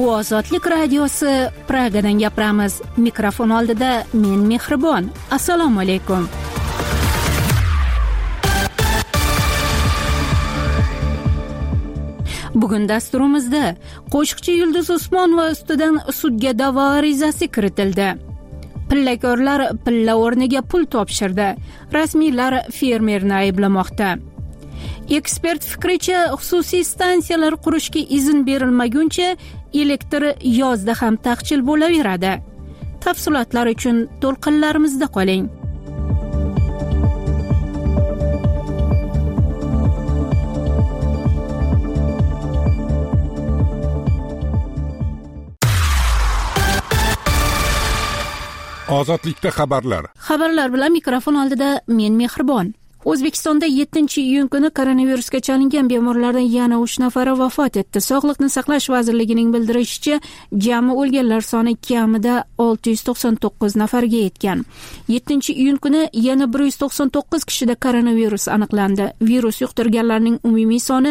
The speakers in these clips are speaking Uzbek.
Bu Ozodlik radiosi, Pragadan gapiramiz. Mikrofon oldida men Mehribon. Assalomu alaykum. Bugun dasturimizda qo'shiqchi Yulduz Usmonova ustidan sudga da'vo arizasi kiritildi. Pillakorlar pilla o'rniga pul topshirdi. Rasmiylar fermerni ayblamoqda. Ekspert fikricha, xususiy stansiyalar qurishga izn berilmaguncha elektr yozda ham taqchil bo'laveradi. Tafsilotlar uchun to'lqinlarimizda qoling. Ozodlikda xabarlar. Xabarlar bilan mikrofon oldida men Mehribon. O'zbekistonda 7-iyun kuni koronavirusga chalingan bemorlardan yana 3 nafari vafot etdi. Sog'liqni saqlash vazirligining bildirishicha, jami o'lganlar soni kamida 699 nafarga yetgan. 7-iyun kuni yana 199 kishida koronavirus aniqlandi. Virus yuqtirganlarning umumiy soni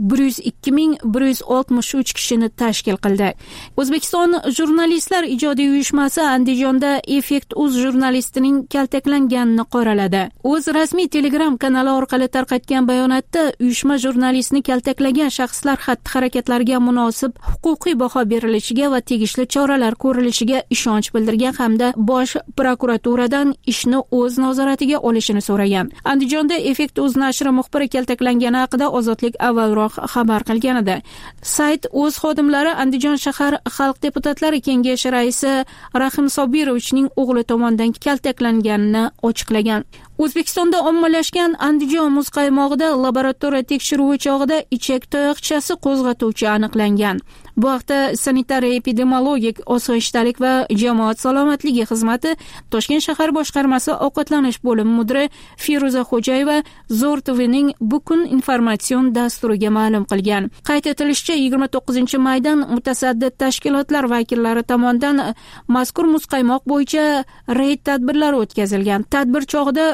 102.163 kishini tashkil qildi. O'zbekiston jurnalistlar ijodiy uyushmasi Andijonda Effekt.uz jurnalistining kaltaklanganini qoraladi. O'z rasmiy Telegram kanali orqali tarqatgan bayonotda uyushma jurnalistni kaltaklagan shaxslar xatti-harakatlariga munosib huquqiy baho berilishiga va tegishli choralar ko'rilishiga ishonch bildirgan hamda Bosh prokuraturadan ishni o'z nazoratiga olishini so'ragan. Andijonda Effekt.uz nashri muxbiri kaltaklangani haqida Ozodlik avvalroq xabar qilgan edi. Sayt o'z xodimlari Andijon shahar xalq deputatlari kengashi raisi Rahim Sobirovichning o'g'li tomonidan kaltaklanganini ochiqlagan. O'zbekistonda ommalashgan Andijon muz qaymog'ida laboratoriya tekshiruvi chog'ida ichak tayoqchasi qo'zg'atuvchi aniqlangan. Bu haqda sanitariya epidemiologik osoyishtalik va jamoat salomatligi xizmati Toshkent shahar boshqarmasi ovqatlanish bo'limi mudiri Feruza Xo'jayeva Zo'r TV'ning bu kun informatsion dasturiga ma'lum qilgan. Qayd etilishicha, 29-maydan mutasaddi tashkilotlar vakillari tomonidan mazkur muz qaymoq bo'yicha reyd tadbirlari o'tkazilgan. Tadbir chog'ida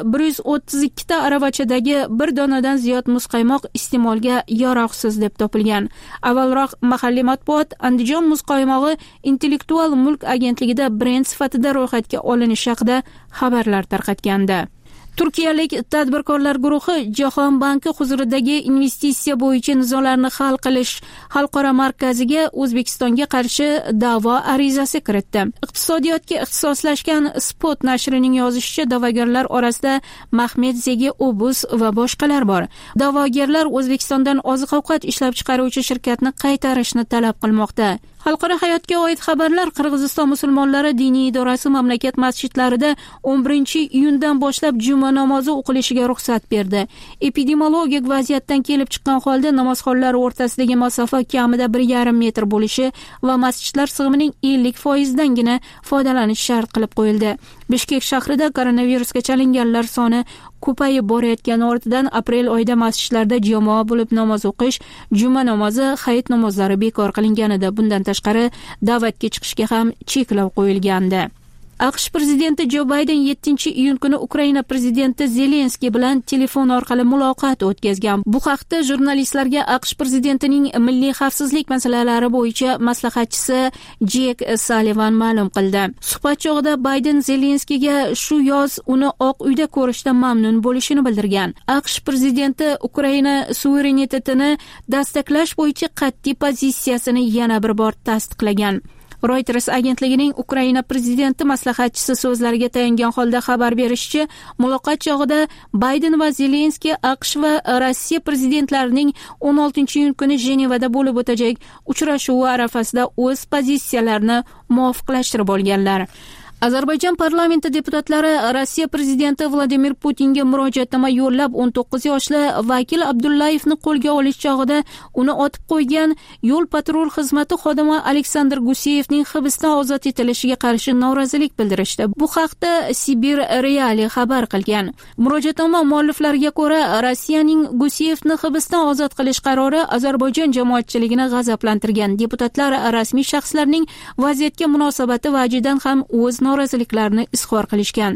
132 ta aravachadagi bir donadan ziyod muz qaymoq iste'molga yaroqsiz deb topilgan. Avvalroq mahalliy matbuot Andijon muz qaymog'i intellektual mulk agentligida brend sifatida ro'yxatga olinishi haqida xabarlar tarqatgandi. Turkiyalik tadbirkorlar guruhi Jahon banki huzuridagi investitsiya bo'yicha nizolarni hal qilish xalqaro markaziga O'zbekistonga qarshi da'vo arizasi kiritdi. Iqtisodiyotga ixtisoslashgan Spot nashrining yozishicha, da'vogarlar orasida Mahmed Zegi Obus va boshqalar bor. Da'vogarlar O'zbekistondan oziq-ovqat ishlab chiqaruvchi shirkatni qaytarishni talab qilmoqda. Xalqaro hayotga oid xabarlar. Qirg'iziston musulmonlari diniy idorasi mamlakat masjidlarida 11-iyundan boshlab juma namozi o'qilishiga ruxsat berdi. Epidemiologik vaziyatdan kelib chiqqan holda namozxonlar o'rtasidagi masofa kamida 1,5 metr bo'lishi va masjidlar sig'imining 50%dangina foydalanish shart qilib qo'yildi. Bishkek shahrida koronavirusga chalinganlar soni ko'payib borayotgani ortidan aprel oyida masjidlarda jamoa bo'lib namoz o'qish, juma namozi, hayit namozlari bekor qilinganida. Bundan tashqari da'vatga chiqishga ham cheklov qo'yilgandi. AQSh prezidenti Jo Bayden 7-iyun kuni Ukraina prezidenti Zelenskiy bilan telefon orqali muloqot o'tkazgan. Bu haqda jurnalistlarga AQSh prezidentining milliy xavfsizlik masalalari bo'yicha maslahatchisi Jek Sullivan ma'lum qildi. Suhbat chog'ida Bayden Zelenskiyga shu yoz uni Oq uyda ko'rishdan mamnun bo'lishini bildirgan. AQSh prezidenti Ukraina suverenitetini dastaklash bo'yicha qat'iy pozitsiyasini yana bir bor tasdiqlagan. Reuters agentligining Ukraina prezidenti maslahatchisi so'zlariga tayangan holda xabar berishicha, muloqot chog'ida Bayden va Zelenskiy AQSh va Rossiya prezidentlarining 16-iyun kuni Jenevada bo'lib o'tajak uchrashuvi arafasida o'z pozitsiyalarini muvofiqlashtirib olganlar. Ozarbayjon parlamenti deputatlari Rossiya prezidenti Vladimir Putinga murojaatnoma yo'llab 19 yoshli vakil Abdullayevni qo'lga olish chog'ida uni otib qo'ygan yo'l patrul xizmati xodimi Aleksandr Guseyevning hibsdan ozod etilishiga qarshi norozilik bildirishdi. Bu haqda Sibir Reali xabar qilgan. Murojaatnoma mualliflariga ko'ra, Rossiyaning Guseyevni hibsdan ozod qilish qarori Ozarbayjon jamoatchiligini g'azablantirgan. Deputatlar rasmiy shaxslarning vaziyatga munosabati vajidan ham o'z noroziliklarini izhor qilishgan.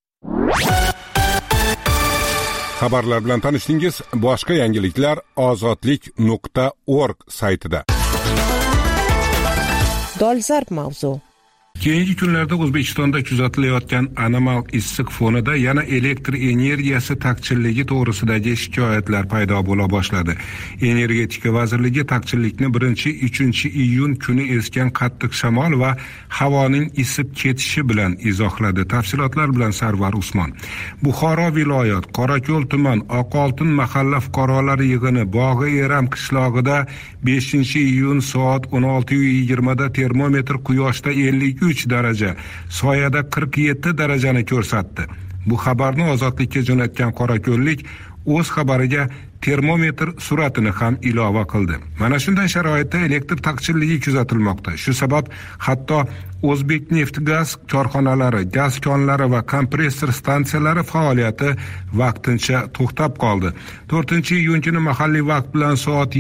Xabarlar bilan tanishdingiz. Boshqa yangiliklar ozodlik.org saytida. dolzarb mavzu. Keyingi kunlarda O'zbekistonda kuzatilayotgan anomal issiq fonida yana elektr energiyasi taqchilligi to'g'risidagi shikoyatlar paydo bo'la boshladi. Energetika vazirligi taqchillikni 1-3 iyun kuni esgan qattiq shamol va havoning isib ketishi bilan izohladi. Tafsilotlar bilan Sarvar Usmon. Buxoro viloyat Qorako'l tuman Oqoltin mahalla fuqarolari yig'ini Bog'i-Eram qishlog'ida 5-iyun soat 16:20 da termometr quyoshda 53 daraja, soyada 47 darajani ko'rsatdi. Bu xabarni Ozodlikka jo'natgan qorako'llik o'z xabariga termometr suratini ham ilova qildi. Mana shunday sharoitda elektr taqchilligi kuzatilmoqda. Shu sabab hatto O'zbekneftgaz korxonalari, gaz konlari va kompressor stansiyalari faoliyati vaqtincha to'xtab qoldi. 4-iyun kuni mahalliy vaqt bilan soat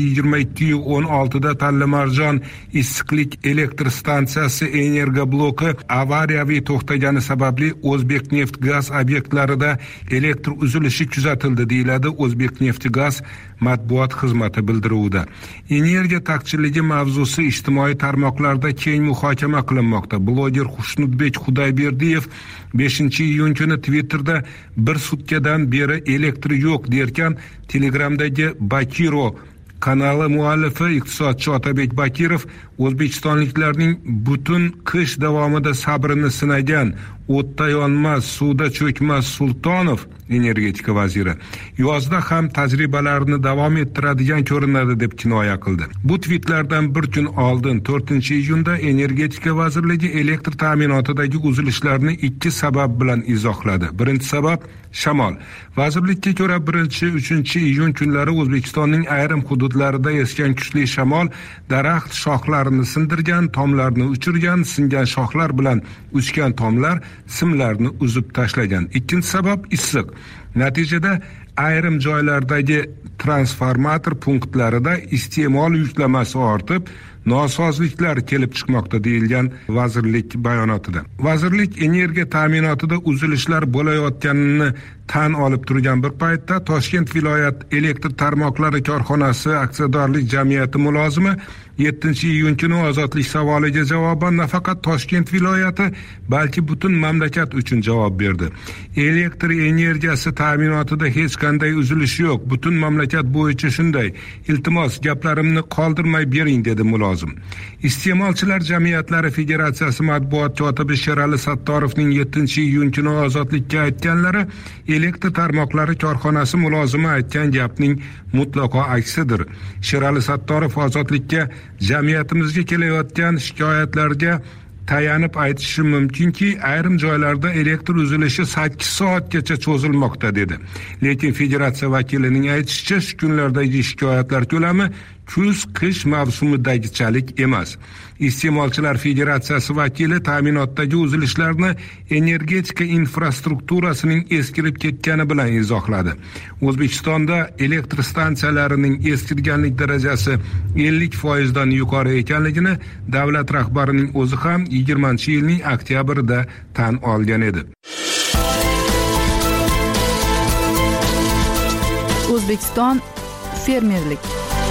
22:16 da Tallamarjon issiqlik elektr stansiyasi energobloki avariyaviy to'xtagani sababli O'zbekneftgaz obyektlarida elektr uzilishi kuzatildi, deyiladi O'zbekneftgaz matbuot xizmati bildiruvida. Energiya taqchilligi mavzusi ijtimoiy tarmoqlarda keng muhokama qilinmoqda. Bloger Xushnudbek Xudoyberdiyev 5-iyun kuni Twitterda bir sutkadan beri elektr yo'q derkan, Telegramdagi Bakiro kanali muallifi iqtisodchi Otabek Bakirov o'zbekistonliklarning butun qish davomida sabrini sinagan o'tda yonmas, suvda cho'kmas Sultonov, energetika vaziri, yozda ham tajribalarini davom ettiradigan ko'rinadi deb kinoya qildi. Bu tweetlardan bir kun oldin 4-iyunda energetika vazirligi elektr ta'minotidagi uzilishlarni 2 sabab bilan izohladi. Birinchi sabab shamol. Vazirlikka ko'ra 1-3-iyun kunlari O'zbekistonning ayrim hududlarida esgan kuchli shamol daraxt shoxlarini sindirgan, tomlarni uchirgan, singan shoxlar bilan uchgan tomlar simlarni uzib tashlagan. Ikkinchi sabab issiq. Natijada ayrim joylardagi transformator punktlarida iste'mol yuklamasi ortib, nosozliklar kelib chiqmoqda, deyilgan vazirlik bayonotida. Vazirlik energiya ta'minotida uzilishlar bo'layotganini tan olib turgan bir paytda Toshkent viloyat elektr tarmoqlari korxonasi aksiyadorlik jamiyati mulozimi 7-iyun kuni Ozodlik savoliga javoban nafaqat Toshkent viloyati, balki butun mamlakat uchun javob berdi. Elektr energiyasi ta'minotida hech qanday uzilish yo'q. Butun mamlakat bo'yicha shunday. Iltimos, gaplarimni qoldirmay bering, dedi mulozim. Iste'molchilar jamiyatlari federatsiyasi matbuot kotibi Sherali Sattorovning 7-iyun kuni Ozodlikka aytganlari elektr tarmoqlari korxonasi mulozimi aytgan gapning mutlaqo aksidir. Sherali Sattorov Ozodlikka jamiyatimizga kelayotgan shikoyatlarga tayanib aytishi mumkinki, ayrim joylarda elektr uzilishi 8 soatgacha cho'zilmoqda, dedi. Lekin federatsiya vakilining aytishicha, shu kunlardagi shikoyatlar ko'lami kuz-qish mavsumidagidek emas. Iste'molchilar federatsiyasi vakili ta'minotdagi uzilishlarni energetika infrastrukturasining eskirib ketgani bilan izohladi. O'zbekistonda elektr stansiyalarining eskirganlik darajasi 50% dan yuqori ekanligini davlat rahbarining o'zi ham 20-yilning oktyabrida tan olgan edi. O'zbekiston fermerlik.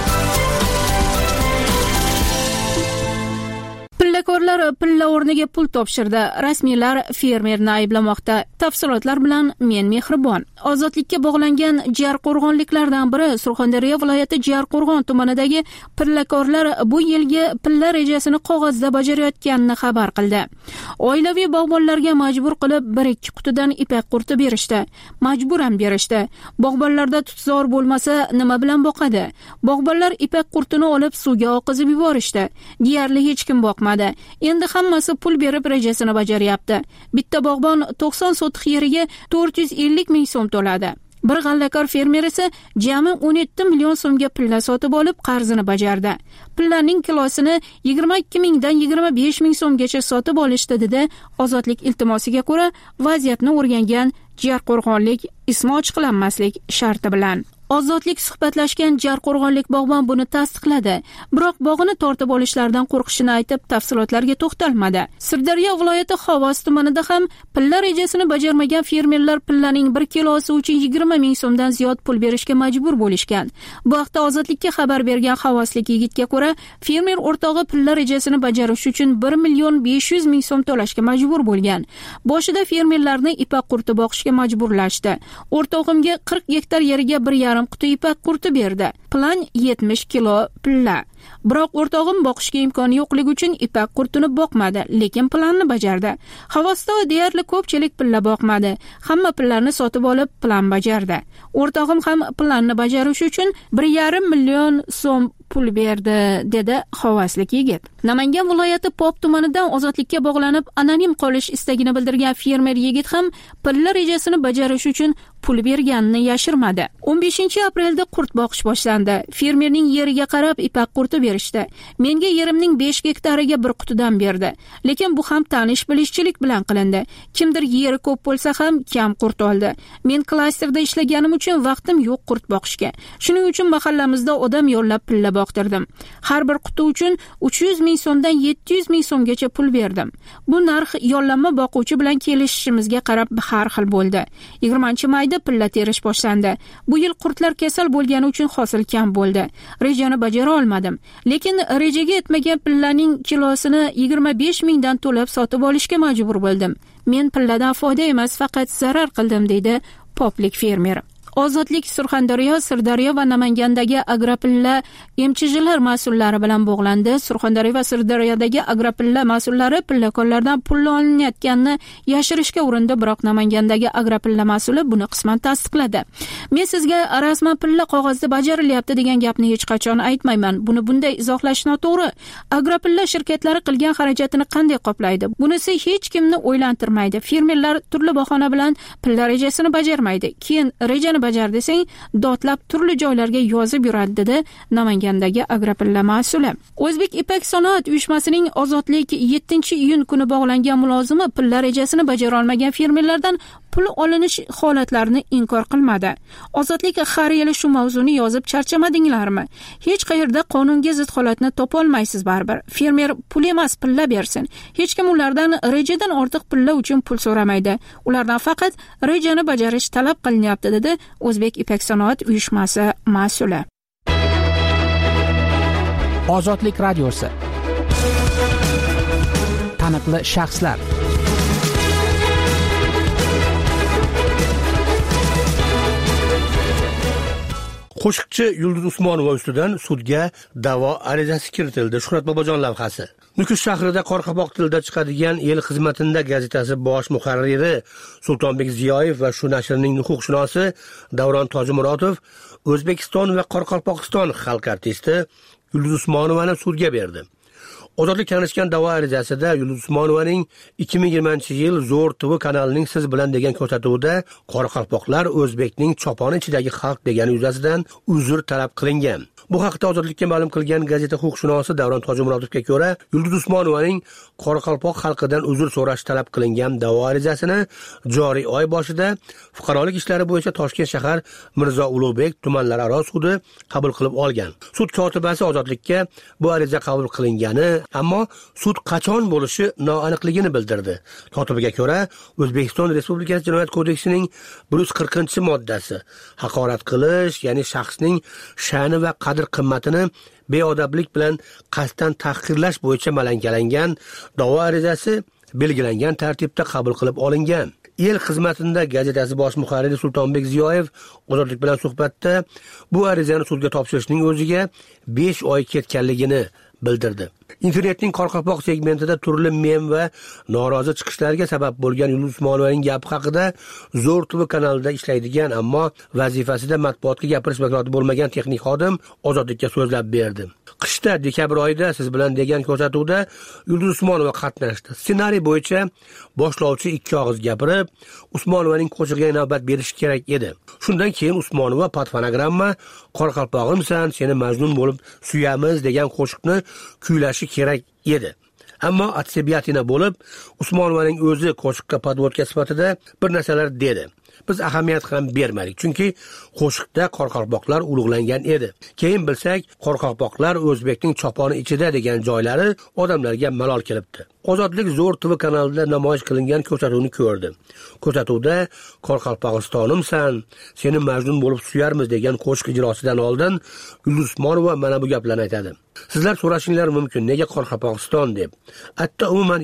Pillakorlar pilla o'rniga pul topshirdi. Rasmiylar fermerni ayblamoqda. Tafsilotlar bilan men Mehribon. Ozodlikka bog'langan Jarqo'rg'onliklardan biri Surxondaryo viloyati Jarqo'rg'on tumanidagi pillakorlar bu yilgi pilla rejasini qog'ozda bajarayotganini xabar qildi. Oilaviy bog'bonlarga majbur qilib 1-2 qutidan ipak qurti berishdi. Majburan berishdi. Bog'bonlarda tutzor bo'lmasa nima bilan boqadi? Bog'bonlar ipak qurtini olib suvga oqizib yuborishdi. Deyarli hech kim boqmadi. Endi hammasi pul berib rejasini bajaryapti. Bitta bog'bon 90 sotix yeriga 450 ming so'm to'ladi. Bir g'allakor fermer esa jami 17 million so'mga pilla sotib olib qarzini bajardi. Pillaning kilosini 22 mingdan 25 ming so'mgacha sotib olishdi, dedi. Ozodlik iltimosiga ko'ra vaziyatni o'rgangan Jarqo'rg'onlik ismi ochiqlanmaslik sharti bilan. Ozodlik suhbatlashgan Jarqo'rg'onlik bog'bon buni tasdiqladi. Biroq bog'ini tortib olishlaridan qo'rqishini aytib, tafsilotlarga to'xtalmadi. Sirdaryo viloyati Xovos tumanida ham pilla rejasini bajarmagan fermerlar pillaning 1 kilosi uchun 20 ming so'mdan ziyod pul berishga majbur bo'lishgan. Bu haqda Ozodlikka xabar bergan xovoslik yigitga ko'ra, fermer o'rtog'i pilla rejasini bajarish uchun 1 million 500 ming so'm to'lashga majbur bo'lgan. Boshida fermerlarni ipak qurti boqishga majburlashdi. O'rtog'imga 40 gektar yeriga 1,5 quti ipak qurti berdi. Plan 70 kilo pilla. Biroq o'rtog'im boqishga imkoni yo'qligi uchun ipak qurtini boqmadi, lekin planni bajardi. Xovosda deyarli ko'pchilik pilla boqmadi. Hamma pillarni sotib olib, plan bajardi. O'rtog'im ham planni bajarish uchun 1,5 million so'm pul berdi, dedi xovoslik yigit. Namangan viloyati Pop tumanidan Ozodlikka bog'lanib, anonim qolish istagini bildirgan fermer yigit ham pilla rejasini bajarish uchun pul berganini yashirmadi. 15-aprelda qurt boqish boshlandi. Fermerning yeriga qarab ipak qurti berishdi. Menga yerimning 5 gektariga bir qutidan berdi. Lekin bu ham tanish bilishchilik bilan qilindi. Kimdir yeri ko'p bo'lsa ham kam qurt oldi. Men klasterda ishlaganim uchun vaqtim yo'q qurt boqishga. Shuning uchun mahallamizda odam yollab pilla boqtirdim. Har bir quti uchun 300 ming so'mdan 700 ming so'mgacha pul berdim. Bu narx yollanma boquvchi bilan kelishishimizga qarab har xil bo'ldi. 20-mayda pilla terish boshlandi. Bu yil qurtlar kasal bo'lgani uchun hosil kam bo'ldi. Rejani bajara olmadim. Lekin rejaga yetmagan pillaning kilosini 25 mingdan to'lab sotib olishga majbur bo'ldim. Men pilladan foyda emas, faqat zarar qildim, deydi poplik fermer. Ozodlik Surxondaryo, Sirdaryo va Namangandagi agrapilla MCJlar mas'ullari bilan bog'landi. Surxondaryo va Sirdaryodagi agrapilla mas'ullari pillakonlardan pul olinayotganini yashirishga urindi, biroq Namangandagi agrapilla mas'uli buni qisman tasdiqladi. Men sizga rasman pilla qog'ozda bajarilyapti degan gapni hech qachon aytmayman. Buni bunday izohlash noto'g'ri. Agrapilla shirkatlari qilgan xarajatini qanday qoplaydi? Bunisi hech kimni o'ylantirmaydi. Fermerlar turli bahona bilan pilla rejasini bajarmaydi. Keyin rejani bajar desang, dotlab turli joylarga yozib yuradi, dedi Namangandagi agrapilla mas'uli. O'zbek ipak sanoat uyushmasining Ozodlik 7-iyun kuni bog'langan mulozimi pilla rejasini bajara olmagan fermerlardan pul olinish holatlarini inkor qilmadi. Ozodlik har yili shu mavzuni yozib charchamadinglarmi? Hech qayerda qonunga zid holatni topa olmaysiz baribir. Fermer pul emas, pilla bersin. Hech kim ulardan rejadan ortiq pilla uchun pul so'ramaydi. Ulardan faqat rejani bajarish talab qilinyapti, dedi O'zbek ipak sanoat uyushmasi mas'uli. Ozodlik radiosi. Taniqli shaxslar. Qo'shiqchi Yulduz Usmonova ustidan sudga da'vo arizasi kiritildi. Shuhrat Bobojon lavhasi. Nukus shahrida Qoraqalpoq tilida chiqadigan El xizmatida gazetasi bosh muharriri Sultonbek Ziyoyev va shu nashrning huquqshunosi Davron Tojimurodov O'zbekiston va Qoraqalpog'iston xalq artisti Yulduz Usmonovani sudga berdi. Ozodlik tanishgan da'vo arizasida Yulduz Usmonovaning 2020-yil Zo'r TV kanalining Siz bilan degan ko'rsatuvida qoraqalpoqlar O'zbekning choponi ichidagi xalq degani yuzasidan uzr talab qilingan. Bu haqda Ozodlikka ma'lum qilgan gazeta huquqshunosi Davron Tojimurodovga ko'ra, Yulduz Usmonovaning qoraqalpoq xalqidan uzr so'rash talab qilingan da'vo arizasini joriy oy boshida fuqarolik ishlari bo'yicha Toshkent shahar Mirzo Ulug'bek tumanlararo sudi qabul qilib olgan. Sud kotibasi Ozodlikka bu ariza qabul qilingani, ammo sud qachon bo'lishi noaniqligini bildirdi. Kotibiga ko'ra, O'zbekiston Respublikasi Jinoyat kodeksining 140-moddasi haqorat qilish, ya'ni shaxsning sha'ni va qadr-qimmatini beodoblik bilan qasddan tahqirlash bo'yicha malankalangan da'vo arizasi belgilangan tartibda qabul qilib olingan. El xizmatida gazetasi bosh muharriri Sultonbek Ziyoyev Ozodlik bilan suhbatda bu arizani sudga topshirishning o'ziga 5 oy ketganligini bildirdi. Internetning Qoraqalpoq segmentida turli mem va norozi chiqishlarga sabab bo'lgan Yulduz Usmonovaning gapi haqida Zo'r TV kanalida ishlaydigan, ammo vazifasida matbuotga gapirish vakolati bo'lmagan texnik xodim Ozodlikka so'zlab berdi. Qishda dekabr oyida Siz bilan degan ko'rsatuvda Yulduz Usmonova qatnashdi. Ssenariy bo'yicha boshlovchi 2 og'iz gapirib, Usmonovaning qo'shig'iga navbat berish kerak edi. Shundan keyin Usmonova patfonogramma Qoraqalpog'imsan, seni majnun bo'lib suyamiz degan qo'shiqni kuylashi kerak edi. Ammo atsibiyatina bo'lib, Usmonovaning o'zi qo'shiqqa podvodka sifatida bir narsalar dedi. biz ahamiyat ham bermadik, chunki qo'shiqda qoraqalpoqlar ulug'langan edi. Keyin bilsak, qoraqalpoqlar O'zbekning choponi ichida degan joylari odamlarga malol kelibdi. Ozodlik Zo'r TV kanalida namoyish qilingan ko'rsatuvni ko'rdim. Ko'rsatuvda Qoraqalpog'istonimsan, seni majnun bo'lib suyarmiz degan qo'shiq ijrosidan oldin Yulduz Usmonova mana bu gaplarni aytadi. Sizlar so'rashinglar mumkin, nega Qoraqalpog'iston deb? Hatto umuman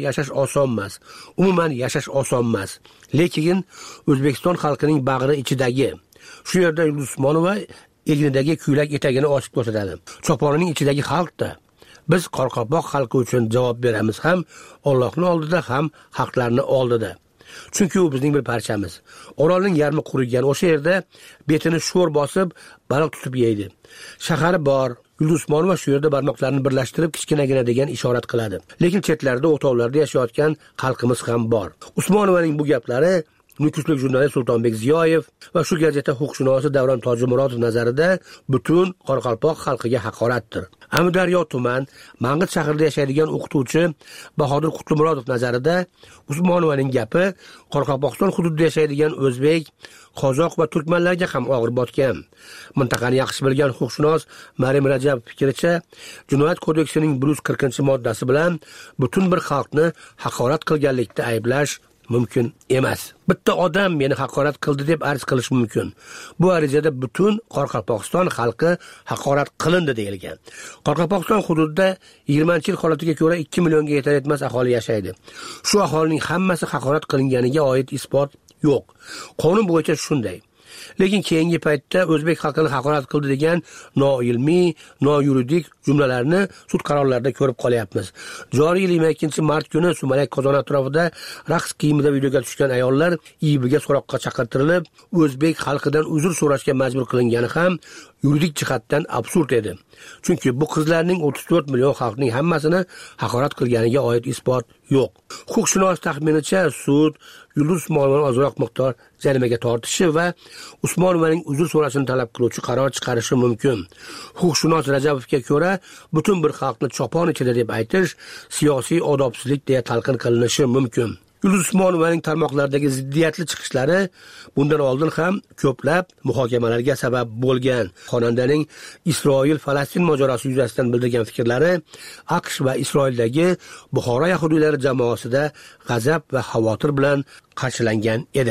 yashash oson emas. Lekin O'zbekiston xalqining bag'ri ichidagi. Shu yerda Yulduz Usmonova egnidagi ko'ylak etagini ochib ko'rsatadi. Choponining ichidagi xalqda biz Qoraqalpoq xalqi uchun javob beramiz, ham Allohning oldida, ham xalqlarning oldida. Chunki u bizning bir parchamiz. Orolning yarmi qurigan, o'sha yerda betini sho'r bosib, baliq tutib yeydi. Shahari bor. Yulduz Usmonova shu yerda barmoqlarini birlashtirib kichkinagina degan ishorat qiladi. Lekin chetlarda, o'tovlarda yashayotgan xalqimiz ham bor. Usmonovaning bu gaplari Nukuslik jurnalist Sultonbek Ziyoyev va shu gazeta huquqshunosi Davron Tojimurodov nazarida butun Qoraqalpoq xalqiga haqoratdir. Amudaryo tuman Mang'it shahrida yashaydigan o'qituvchi Bahodir Qutlumurodov nazarida Usmonovaning gapi Qoraqalpog'iston hududida yashaydigan o'zbek, qozoq va turkmanlarga ham og'ir botgan. Mintaqani yaxshi bilgan huquqshunos Maryam Rajabov fikricha, Jinoyat kodeksining 140-moddasi bilan butun bir xalqni haqorat qilganlikda ayblash mumkin emas. Bitta odam meni haqorat qildi deb arz qilish mumkin. Bu arizada butun Qoraqalpog'iston xalqi haqorat qilindi deyilgan. Qoraqalpog'iston hududida 20-yil holatiga ko'ra 2 millionga yetmas aholi yashaydi. Shu aholining hammasi haqorat qilinganiga oid isbot yo'q. Qonun bo'yicha shunday. Lekin keyingi paytda o'zbek xalqini haqorat qildi degan noilmiy, noyuridik jumlalarni sud qarorlarida ko'rib qolyapmiz. Joriy yil 22-mart kuni Sumalak qozon atrofida raqs kiyimida videoga tushgan ayollar IIBga so'roqqa chaqirtirilib, o'zbek xalqidan uzr so'rashga majbur qilingani ham yuridik jihatdan absurd edi. Chunki bu qizlarning 34 million xalqning hammasini haqorat qilganiga oid isbot yo'q. Huquqshunos taxminicha sud Yulduz Usmonovani ozroq miqdor jarimaga tortishi va Usmonovaning uzr so'rashini talab qiluvchi qaror chiqarishi mumkin. Huquqshunos Rajabovga ko'ra, butun bir xalqni chopon ichida deb aytish siyosiy odobsizlik deya talqin qilinishi mumkin. Yulduz Usmonovaning tarmoqlardagi ziddiyatli chiqishlari bundan oldin ham ko'plab muhokamalarga sabab bo'lgan. Xonandaning Isroil-Falastin mojarosi yuzasidan bildirgan fikrlari AQSh va Isroildagi Buxoro yahudiylari jamoasida g'azab va xavotir bilan qarshilangan edi.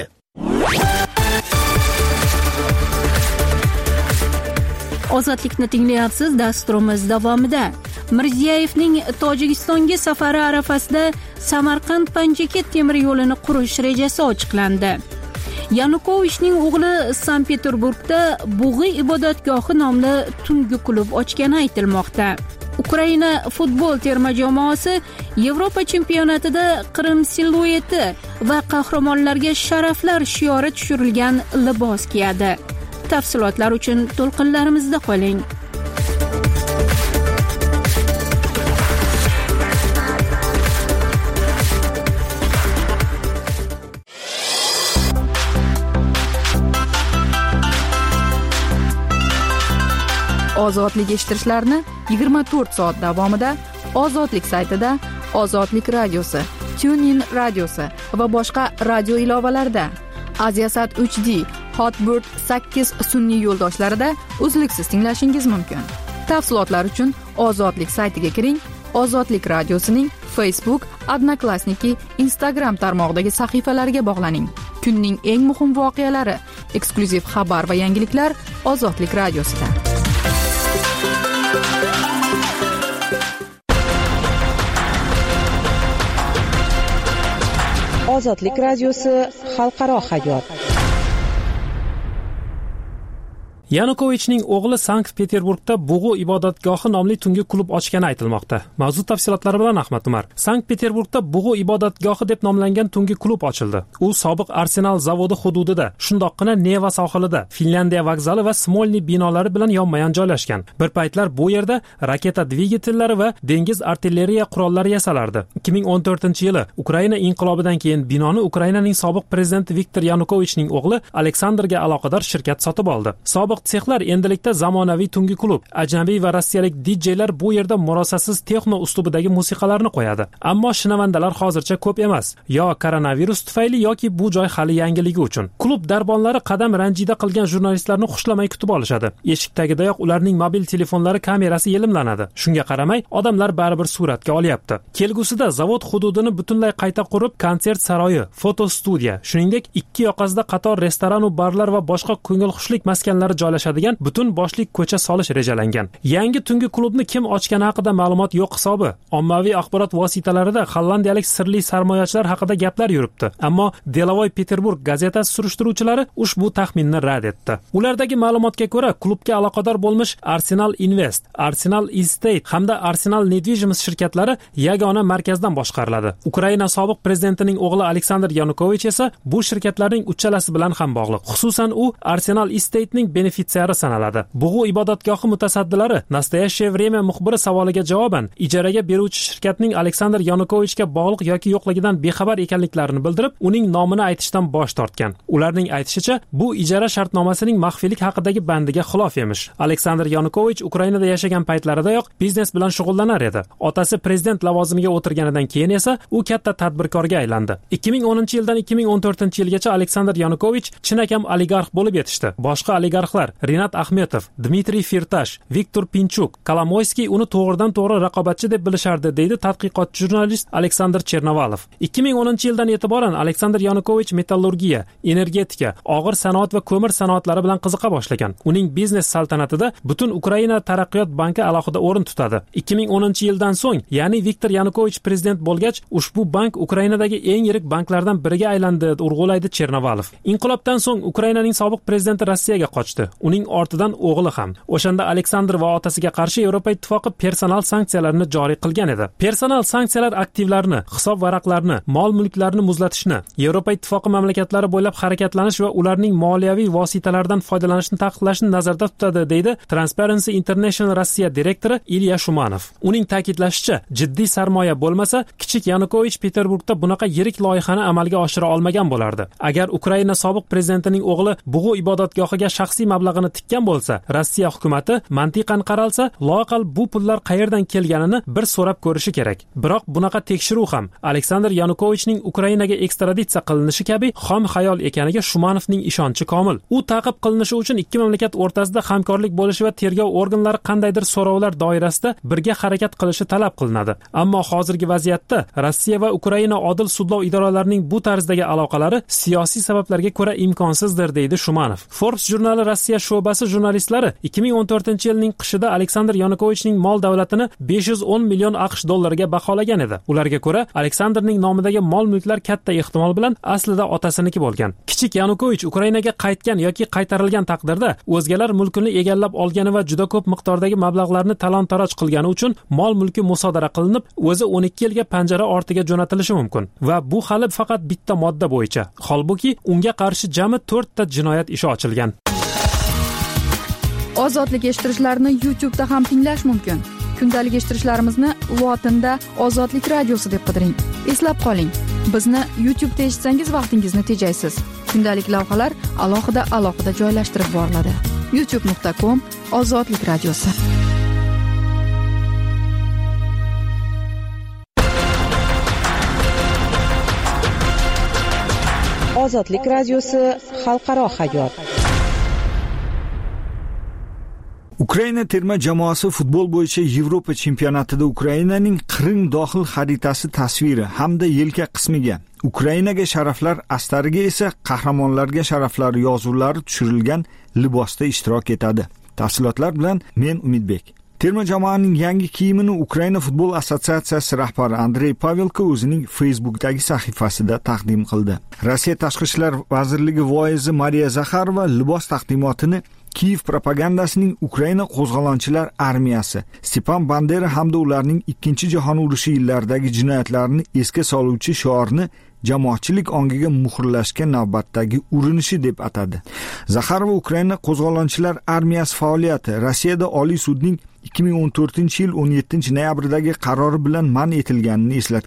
Ozodlikni tinglayapsiz. Dasturimiz davomida Mirziyoyevning Tojikistonga safari arafasida Samarqand-Panjshir temir yo'lini qurish rejasi ochiqlandi. Yanukovichning o'g'li Sankt-Peterburgda Bug'i ibodatgohi nomli tungi klub ochgani aytilmoqda. Ukraina futbol terma jamoasi Yevropa chempionatida Qrim silueti va qahramonlarga sharaflar shiori tushirilgan libos kiyadi. Tafsilotlar uchun to'lqinlarimizda qoling. Ozodlik eshittirishlarni 24 soat davomida Ozodlik saytida, Ozodlik radiosi, TuneIn radiosi va boshqa radio ilovalarida, Aziasat 3D, Hotbird 8 sun'iy yo'ldoshlarida uzluksiz tinglashingiz mumkin. Tafsilotlar uchun Ozodlik saytiga kiring. Ozodlik radiosining Facebook, Odnoklassniki, Instagram tarmog'idagi sahifalariga bog'laning. Kunning eng muhim voqealari, eksklyuziv xabar va yangiliklar Ozodlik radiosida. Ozodlik radiosi xalqaro hayot. Yanukovichning o'g'li Sankt-Peterburgda Bug'u ibodatgohi nomli tungi klub ochgani aytilmoqda. Mavzu tafsilotlari bilan Ahmad Umar. Sankt-Peterburgda Bug'u ibodatgohi deb nomlangan tungi klub ochildi. U sobiq Arsenal zavodi hududida, shundoqqina Neva sohilida, Finlandiya vokzali va Smolny binolari bilan yonma-yon joylashgan. Bir paytlar bu yerda raketa dvigatellari va dengiz artilleriya qurollari yasalardi. 2014-yili Ukraina inqilobidan keyin binoni Ukrainaning sobiq prezidenti Viktor Yanukovichning o'g'li Aleksandrga aloqador shirkat sotib oldi. Sobiq sobiq sexlar endilikda zamonaviy tungi klub. Ajnabiy va rossiyalik DJ-lar bu yerda murosasiz texno uslubidagi musiqalarni qo'yadi. Ammo shinavandalar hozircha ko'p emas. Yo koronavirus tufayli yoki bu joy hali yangiligi uchun. Klub darbonlari qadam ranjida qilgan jurnalistlarni xushlamay kutib olishadi. Eshik tagidayoq ularning mobil telefonlari kamerasi yelimlanadi. Shunga qaramay, odamlar baribir suratga olyapti. Kelgusida zavod hududini butunlay qayta qurib, konsert saroyi, fotostudiya, shuningdek ikki yoqasida qator restoran va barlar va boshqa ko'ngilxushlik maskanlari joylashadigan butun boshlik ko'cha solish rejalangan. Yangi tungi klubni kim ochgani haqida ma'lumot yo'q hisobi. Ommaviy axborot vositalarida hollandiyalik sirli sarmoyachilar haqida gaplar yuribdi. Ammo Delovoy Peterburg gazetasi surishtiruvchilari ushbu taxminni rad etdi. Ulardagi ma'lumotga ko'ra, klubga aloqador bo'lmish Arsenal Invest, Arsenal Estate hamda Arsenal Nedvижимость shirkatlari yagona markazdan boshqariladi. Ukraina sobiq prezidentining o'g'li Aleksandr Yanukovich esa bu shirkatlarning uchalasi bilan ham bog'liq. Xususan u Arsenal Estate'ning benefitsiari sanaladi. Bug'u ibodatgohi mutasaddilari Nastoящее время muxbiri savoliga javoban ijaraga beruvchi shirkatning Aleksandr Yanukovichga bog'liq yoki yo'qligidan bexabar ekanliklarini bildirib, uning nomini aytishdan bosh tortgan. Ularning aytishicha, bu ijara shartnomasining maxfiylik haqidagi bandiga xilof emish. Aleksandr Yanukovich Ukrainada yashagan paytlaridayoq biznes bilan shug'ullanar edi. Otasi prezident lavozimiga o'tirganidan keyin esa u katta tadbirkorga aylandi. 2010-yildan 2014-yilgacha Aleksandr Yanukovich chinakam oligarx bo'lib yetishdi. Boshqa oligarxlar Rinat Axmetov, Dmitriy Firtash, Viktor Pinchuk, Kolomoyskiy uni to'g'ridan-to'g'ri raqobatchi deb bilishardi, deydi tadqiqotchi jurnalist Aleksandr Chernovalov. 2010-yildan e'tiboran Aleksandr Yanukovich metallurgiya, energetika, og'ir sanoat va ko'mir sanoatlari bilan qiziqa boshlagan. Uning biznes saltanatida butun Ukraina taraqqiyot banki alohida o'rin tutadi. 2010-yildan so'ng, ya'ni Viktor Yanukovich prezident bo'lgach, ushbu bank Ukrainadagi eng yirik banklardan biriga aylandi, urg'ulaydi Chernovalov. Inqilobdan so'ng Ukrainaning sobiq prezidenti Rossiyaga qochdi. Uning ortidan o'g'li ham. O'shanda Aleksandr va otasiga qarshi Yevropa ittifoqi personal sanksiyalarini joriy qilgan edi. Personal sanksiyalar aktivlarni, hisob varaqlarini, mol-mulklarni muzlatishni, Yevropa ittifoqi mamlakatlari bo'ylab harakatlanish va ularning moliyaviy vositalaridan foydalanishni taqiqlashni nazarda tutadi, deydi Transparency International Rossiya direktori Ilya Shumanov. Uning ta'kidlashicha, jiddiy sarmoya bo'lmasa, kichik Yanukovich Peterburgda bunaqa yirik loyihani amalga oshira olmagan bo'lardi. Agar Ukraina sobiq prezidentining o'g'li bug'u ibodatgohiga shaxsiy mablag'ini tikkan bo'lsa, Rossiya hukumatı mantiqan qaralsa, loaqal bu pullar qayerdan kelganini bir so'rab ko'rishi kerak. Biroq bunaqa tekshiruv ham Aleksandr Yanukovichning Ukrainaga ekstraditsiya qilinishi kabi xom xayol ekaniga Shumanovning ishonchi komil. U ta'qib qilinishi uchun ikki mamlakat o'rtasida hamkorlik bo'lishi va tergov organlari qandaydir so'rovlar doirasida birga harakat qilishi talab qilinadi. Ammo hozirgi vaziyatda Rossiya va Ukraina odil sudlov idoralarining bu tarzdagi aloqalari siyosiy sabablarga ko'ra imkonsizdir, deydi Shumanov. Forbes jurnali Rossiya sho'basi jurnalistlari 2014-yilning qishida Aleksandr Yanukovichning mol davlatini 510 million AQSh dollariga baholagan edi. Ularga ko'ra, Aleksandrning nomidagi mol-mulklar katta ehtimol bilan aslida otasiniki bo'lgan. Kichik Yanukovich Ukrainaga qaytgan yoki qaytarilgan taqdirda o'zgalar mulkini egallab olgani va juda ko'p miqdordagi mablag'larni talon-taroj qilgani uchun mol-mulki musodara qilinib, o'zi 12 yilga panjara ortiga jo'natilishi mumkin. Va bu hali faqat bitta modda bo'yicha. Holbuki unga qarshi jami 4 ta jinoyat ishi ochilgan. Ozodlik eshittirishlarni YouTube'da ham tinglash mumkin. Kundalik eshittirishlarimizni lotinda Ozodlik radiosi deb qidiring. Eslab qoling, bizni YouTube'da eshitsangiz vaqtingizni tejaysiz. Kundalik lavhalar alohida joylashtirib boriladi. youtube.com/Ozodlik radiosi. Ozodlik radiosi xalqaro hayot. Ukraina terma jamoasi futbol bo'yicha Yevropa chempionatida Ukrainaning qirin dohil xaritasi tasviri hamda yelka qismiga, Ukrainaga sharaflar astariga esa qahramonlarga sharaflar yozuvlari tushirilgan libosda ishtirok etadi. Tafsilotlar bilan men Umidbek. Terma jamoaning yangi kiyimini Ukraina futbol assotsiatsiyasi rahbari Andrey Pavelko o'zining Facebook'dagi sahifasida taqdim qildi. Rossiya Tashqi ishlar vazirligi voizi Mariya Zakharova libos taqdimotini Kiyev propagandasining Ukraina qo'zg'olonchilar armiyasi, Stepan Bandera hamda ularning 2-jahon urushi yillaridagi jinoyatlarini esga soluvchi shiorni jamoatchilik ongiga muhrlashga navbatdagi urinishi deb atadi. Zakharova Ukraina qo'zg'olonchilar armiyasi faoliyati Rossiyada Oliy sudning 2014-yil 17-noyabrdagi qarori bilan man etilganini eslatgan.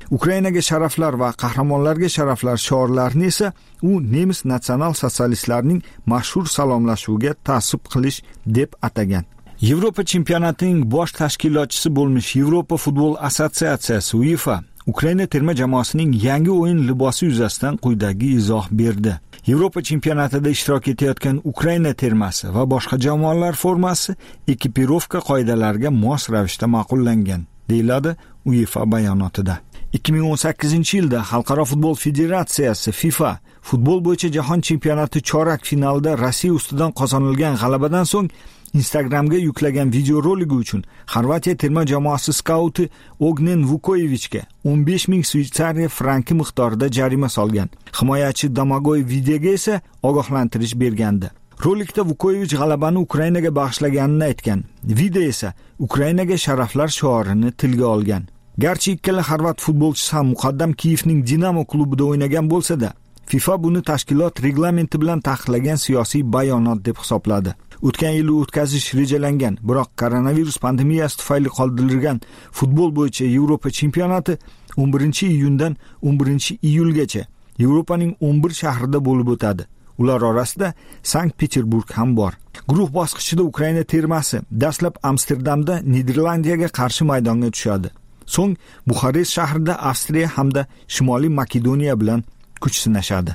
Ukrainaga sharaflar va qahramonlarga sharaflar shiorlarini esa u nemis natsional sotsialistlarining mashhur salomlashuviga ta'sub qilish deb atagan. Yevropa chempionatining bosh tashkilotchisi bo'lmish Yevropa futbol assotsiatsiyasi UEFA Ukraina terma jamoasining yangi o'yin libosi yuzasidan quyidagi izoh berdi. Yevropa chempionatida ishtirok etayotgan Ukraina termasi va boshqa jamoalar formasi ekipirovka qoidalariga mos ravishda ma'qullangan, deyiladi UEFA bayonotida. 2018-yilda Xalqaro futbol federatsiyasi FIFA futbol bo'yicha jahon chempionati chorak finalida Rossiya ustidan qozonilgan g'alabadan so'ng Instagramga yuklagan videoroligi uchun Xorvatiya terma jamoasi skauti Ognen Vukoyevichga 15,000 Shvetsariya franki miqdorida jarima solgan. Himoyachi Domagoy videoga esa ogohlantirish bergandi. Rolikda Vukoyevich g'alabani Ukrainaga bag'ishlaganini aytgan. Video esa Ukrainaga sharaflar shiorini tilga olgan. Garchi ikkala xorvat futbolchisi ham muqaddam Kiyevning Dinamo klubida o'ynagan bo'lsa-da, FIFA buni tashkilot reglamenti bilan taqiqlagan siyosiy bayonot deb hisobladi. O'tgan yil o'tkazish rejalangan, biroq koronavirus pandemiyasi tufayli qoldirilgan futbol bo'yicha Yevropa chempionati 11-iyundan 11-iyulgacha Yevropaning 11 shahrida bo'lib o'tadi. Ular orasida Sankt-Peterburg ham bor. Guruh bosqichida Ukraina termasi dastlab Amsterdamda Niderlandiyaga qarshi maydonga tushadi. So'ng Buxarest shahrida Avstriya hamda Shimoliy Makedoniya bilan kuch sinashadi.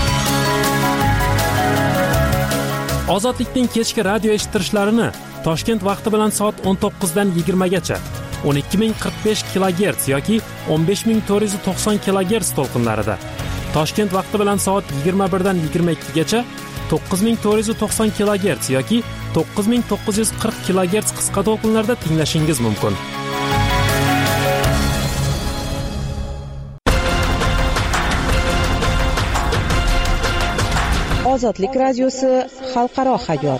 Ozodlikning kechki radio eshittirishlarini Toshkent vaqti bilan soat 19 dan 20 gacha 12045 kHz yoki 15490 kHz to'lqinlarida, Toshkent vaqti bilan soat 21 dan 22 gacha 9490 kHz yoki 9940 kHz qisqa to'lqinlarda tinglashingiz mumkin. Ozodlik radiosi xalqaro hayot.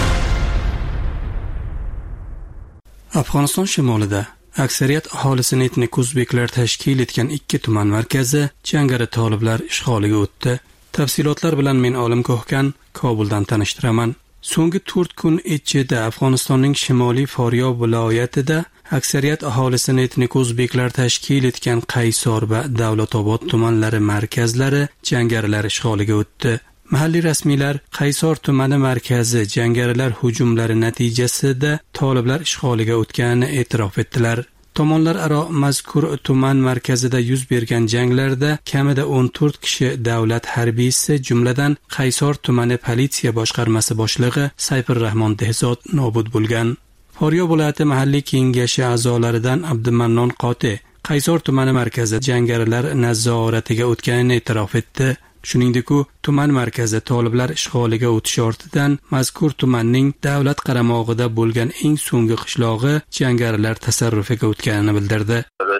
Afg'oniston shimolida aksariyat aholisini etnik o'zbeklar tashkil etgan 2 tuman markazi jangari toliblar ishg'oliga o'tdi. Tafsilotlar bilan men Olim Ko'hkan Kobuldan tanishtiraman. So'nggi 4 kun ichida Afg'onistonning shimoliy Foryob viloyatida aksariyat aholisini etnik o'zbeklar tashkil etgan Qaysor va Davlatobod tumanlari markazlari jangarilar ishg'oliga o'tdi. Mahalliy rasmiylar Qaysor tumani markazi jangarilar hujumlari natijasida toliblar ishg'oliga o'tganini e'tirof etdilar. Tomonlar aro mazkur tuman markazida yuz bergan janglarda kamida 14 kishi davlat harbiysi, jumladan Qaysor tumani politsiya boshqarmasi boshlig'i Sayfurrahmon Dehzod nobud bo'lgan. Foryob viloyati mahalliy kengashi a'zolaridan Abdumannon Qoti Qaysor tumani markazi jangarilar nazoratiga o'tganini e'tirof etdi. Shuningdek, tuman markazi toliblar ishg'oliga o'tishi ortidan mazkur tumanning davlat qaramog'ida bo'lgan eng so'nggi qishlog'i jangarilar tasarrufiga o'tganini bildirdi.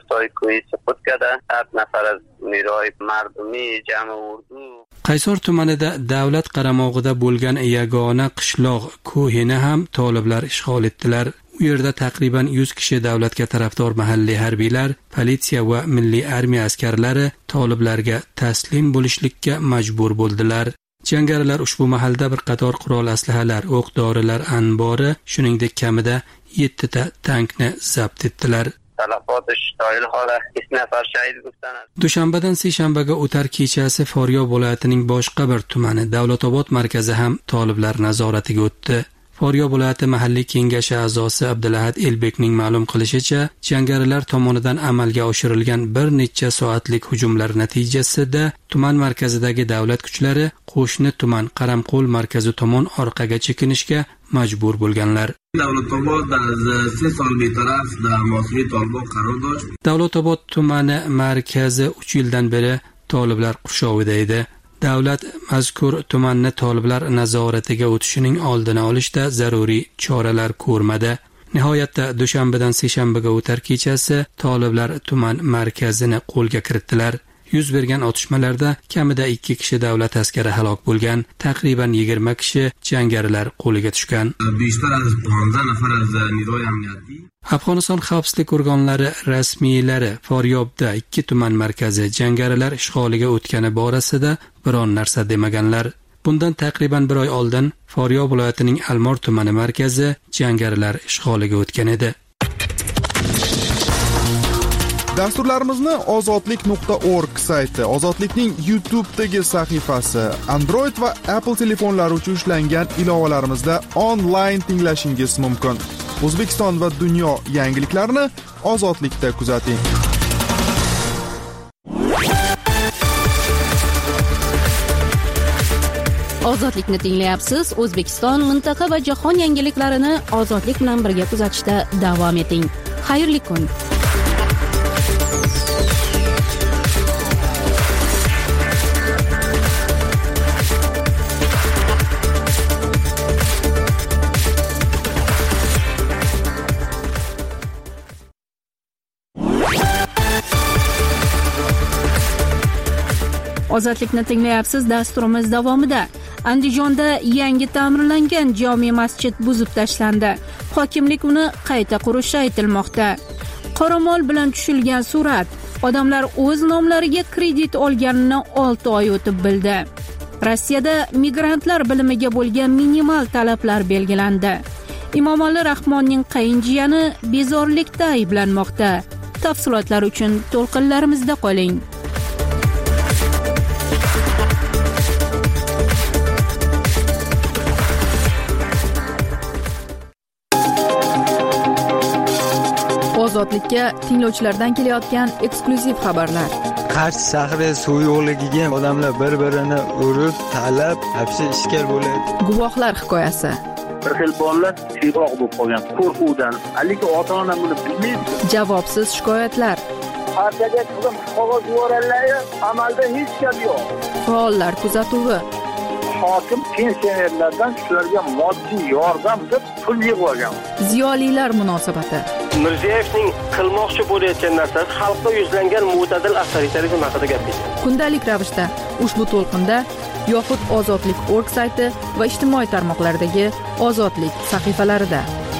Qaysor tumanida davlat qaramog'ida bo'lgan yagona qishloq Ko'hini ham toliblar ishg'ol etdilar. U yerda taqriban 100 kishi davlatga tarafdor mahalliy harbiylar, politsiya va milliy armiya askarlari toliblarga taslim bo'lishlikka majbur bo'ldilar. Jangarilar ushbu mahalda bir qator qurol aslahalar, o'q-dorilar anbori, shuningdek kamida 7 ta tankni zabt etdilar. Dushanbadan seshanbaga o'tar kechasi Foryob viloyatining boshqa bir tumani Davlatobod markazi ham toliblar nazoratiga o'tdi. Foryob viloyati mahalliy kengashi a'zosi Abdulahad Elbekning ma'lum qilishicha, jangarilar tomonidan amalga oshirilgan bir necha soatlik hujumlar natijasida tuman markazidagi davlat kuchlari qo'shni tuman Qaramqo'l markazi tomon orqaga chekinishga majbur bo'lganlar. Davlatobod tumani markazi 3 yildan beri toliblar qurshovida edi. Davlat mazkur tumanni toliblar nazoratiga o'tishining oldini olishda zaruriy choralar ko'rmadi. Nihoyatda dushanbadan seshanbaga o'tar kechasi toliblar tuman markazini qo'lga kiritdilar. Yuz bergan otishmalarda kamida 2 kishi davlat askari halok bo'lgan, taqriban 20 kishi jangarilar qo'liga tushgan. Afg'oniston xavfsizlik organlari rasmiylari Foryobda 2 tuman markazi jangarilar ishg'oliga o'tgani borasida biron narsa demaganlar. Bundan taqriban 1 oy oldin Foryob viloyatining Almor tumani markazi jangarilar ishg'oliga o'tgan edi. Dasturlarimizni ozodlik.org sayti, Ozodlikning YouTube'dagi sahifasi, Android va Apple telefonlari uchun ishlangan ilovalarimizda onlayn tinglashingiz mumkin. O'zbekiston va dunyo yangiliklarini Ozodlikda kuzating. Ozodlikni tinglayapsiz. O'zbekiston, mintaqa va jahon yangiliklarini Ozodlik bilan birga kuzatishda davom eting. Xayrli kun. Ozodlikni tinglayapsiz. Dasturimiz davomida Andijonda yangi ta'mirlangan jome masjid buzib tashlandi. Hokimlik uni qayta qurishi aytilmoqda. Qoramol bilan tushilgan surat odamlar o'z nomlariga kredit olganini 6 oy o'tib bildi. Rossiyada migrantlar bilimiga bo'lgan minimal talablar belgilandi. Emomali Rahmonning qayinjiyani bezorilikda ayblanmoqda. Tafsilotlar uchun to'lqinlarimizda qoling. Ozodlikka tinglovchilardan kelayotgan eksklyuziv xabarlar. Qarshi shahri suv yo'qligiga odamlar bir-birini urib, talab, hapsi ishkal bo'ladi. Guvohlar hikoyasi. Bir xil bolalar siyroq bo'lib qolgan qo'rquvdan. Lekin ota-ona buni bilmaydi. Javobsiz shikoyatlar. Partiyaga qizim qog'oz yuborganlar, amalda hech gap yo'q. Faollar kuzatuvi. Hokim pensionerlardan shularga moddiy yordam deb pul yig'ib olgan. Ziyolilar munosabati. Mirziyevning qilmoqchi bo'layotgan narsasi xalqqa yuzlangan mo'tadil avtoritarizm haqida gapirdi. Kundalik ravishda ushbu to'lqinda yoxud ozodlik.org sayti va ijtimoiy tarmoqlardagi Ozodlik sahifalarida.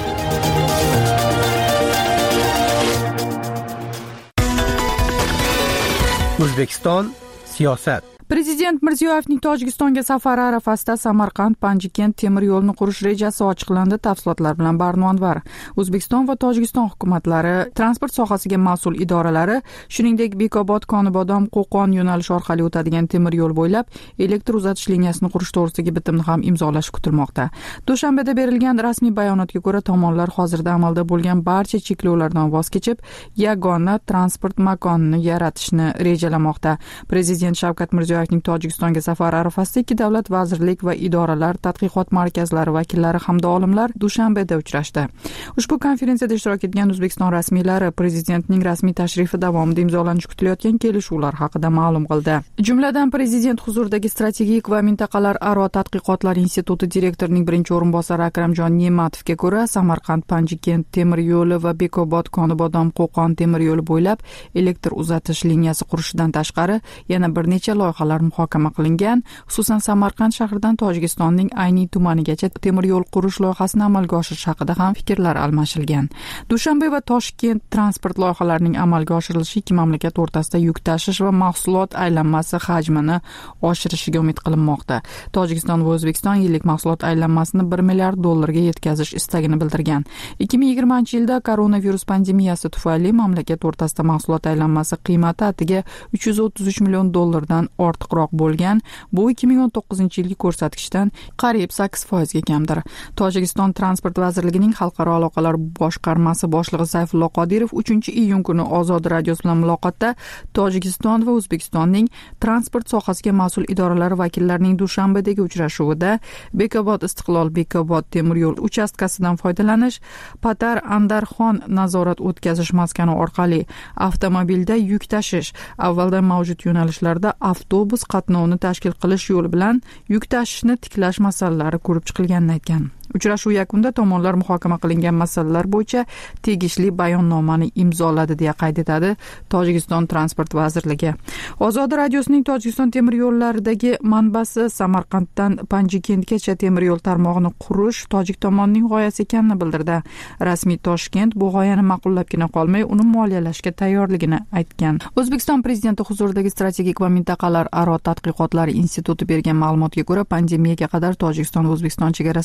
O'zbekiston siyosat. Prezident Mirziyoyevning Tojikistonga safari arafasida Samarqand-Panjikent temir yo'lni qurish rejasi ochiqlandi. Tafsilotlar bilan Barno Anvar. O'zbekiston va Tojikiston hukumatlari, transport sohasiga mas'ul idoralari, shuningdek Bekobod-Konibodom Qo'qon yo'nalishi orqali o'tadigan temir yo'l bo'ylab elektr uzatish liniyasini qurish to'g'risidagi bitimni ham imzolashi kutilmoqda. Dushanbada berilgan rasmiy bayonotga ko'ra, tomonlar hozirda amalda bo'lgan barcha cheklovlardan voz kechib, yagona transport makonini yaratishni rejalamoqda. Prezident Shavkat Mirziyoyev Tojikistonga safari arafasida ikki davlat vazirlik va idoralar, tadqiqot markazlari vakillari hamda olimlar Dushanbeda uchrashdi. Ushbu konferensiyada ishtirok etgan O'zbekiston rasmiylari prezidentning rasmiy tashrifi davomida imzolanishi kutilayotgan kelishuvlar haqida ma'lum qildi. Jumladan prezident huzuridagi strategik va mintaqalararo tadqiqotlar instituti direktorining birinchi o'rinbosari Akramjon Nematovga ko'ra, Samarqand-Panjikent temir yo'li va Bekobod-Konibodom Qo'qon temir yo'li bo'ylab elektr uzatish liniyasi qurishidan tashqari yana bir necha loyihalar muhokama qilingan. Xususan, Samarqand shahridan Tojikistonning Ayniy tumanigacha temir yo'l qurish loyihasini amalga oshirish haqida ham fikrlar almashilgan. Dushanbe va Toshkent transport loyihalarining amalga oshirilishi ikki mamlakat o'rtasida yuk tashish va mahsulot aylanmasi hajmini oshirishiga umid qilinmoqda. Tojikiston va O'zbekiston yillik mahsulot aylanmasini $1 milliard ga yetkazish istagini bildirgan. 2020-yilda koronavirus pandemiyasi tufayli mamlakat o'rtasida mahsulot aylanmasi qiymati atiga $333 million dan ortiqroq bo'lgan. Bu 2019-yilgi ko'rsatkichdan qariyb 8% ga kamdir. Tojikiston transport vazirligining xalqaro aloqalar boshqarmasi boshlig'i Sayfullo Qodirov 3-iyun kuni Ozod radiosi bilan muloqotda Tojikiston va O'zbekistonning transport sohasiga mas'ul idoralari vakillarining Dushanbedagi uchrashuvida Bekobod-Istiqlol-Bekobod temir yo'l uchastkasidan foydalanish, Patar-Andarxon nazorat o'tkazish maskani orqali avtomobilda yuk tashish, avvaldan mavjud yo'nalishlarda avtobus qatnovini tashkil qilish yo'li bilan yuk tashishni tiklash masalalari ko'rib chiqilganini aytgan. Uchrashuv yakunida tomonlar muhokama qilingan masalalar bo'yicha tegishli bayonnomani imzoladi deya qayd etadi Tojikiston transport vazirligi. Ozod radiosining Tojikiston temir yo'llaridagi manbasi Samarqanddan Panjikentgacha temir yo'l tarmog'ini qurish tojik tomonining g'oyasi ekanini bildirdi. Rasmiy Toshkent bu g'oyani ma'qullabgina qolmay, uni moliyalashga tayyorligini aytgan. O'zbekiston prezidenti huzuridagi strategik va mintaqalararo tadqiqotlar instituti bergan ma'lumotga ko'ra, pandemiyaga qadar Tojikiston va O'zbekiston chegarasidan har kuni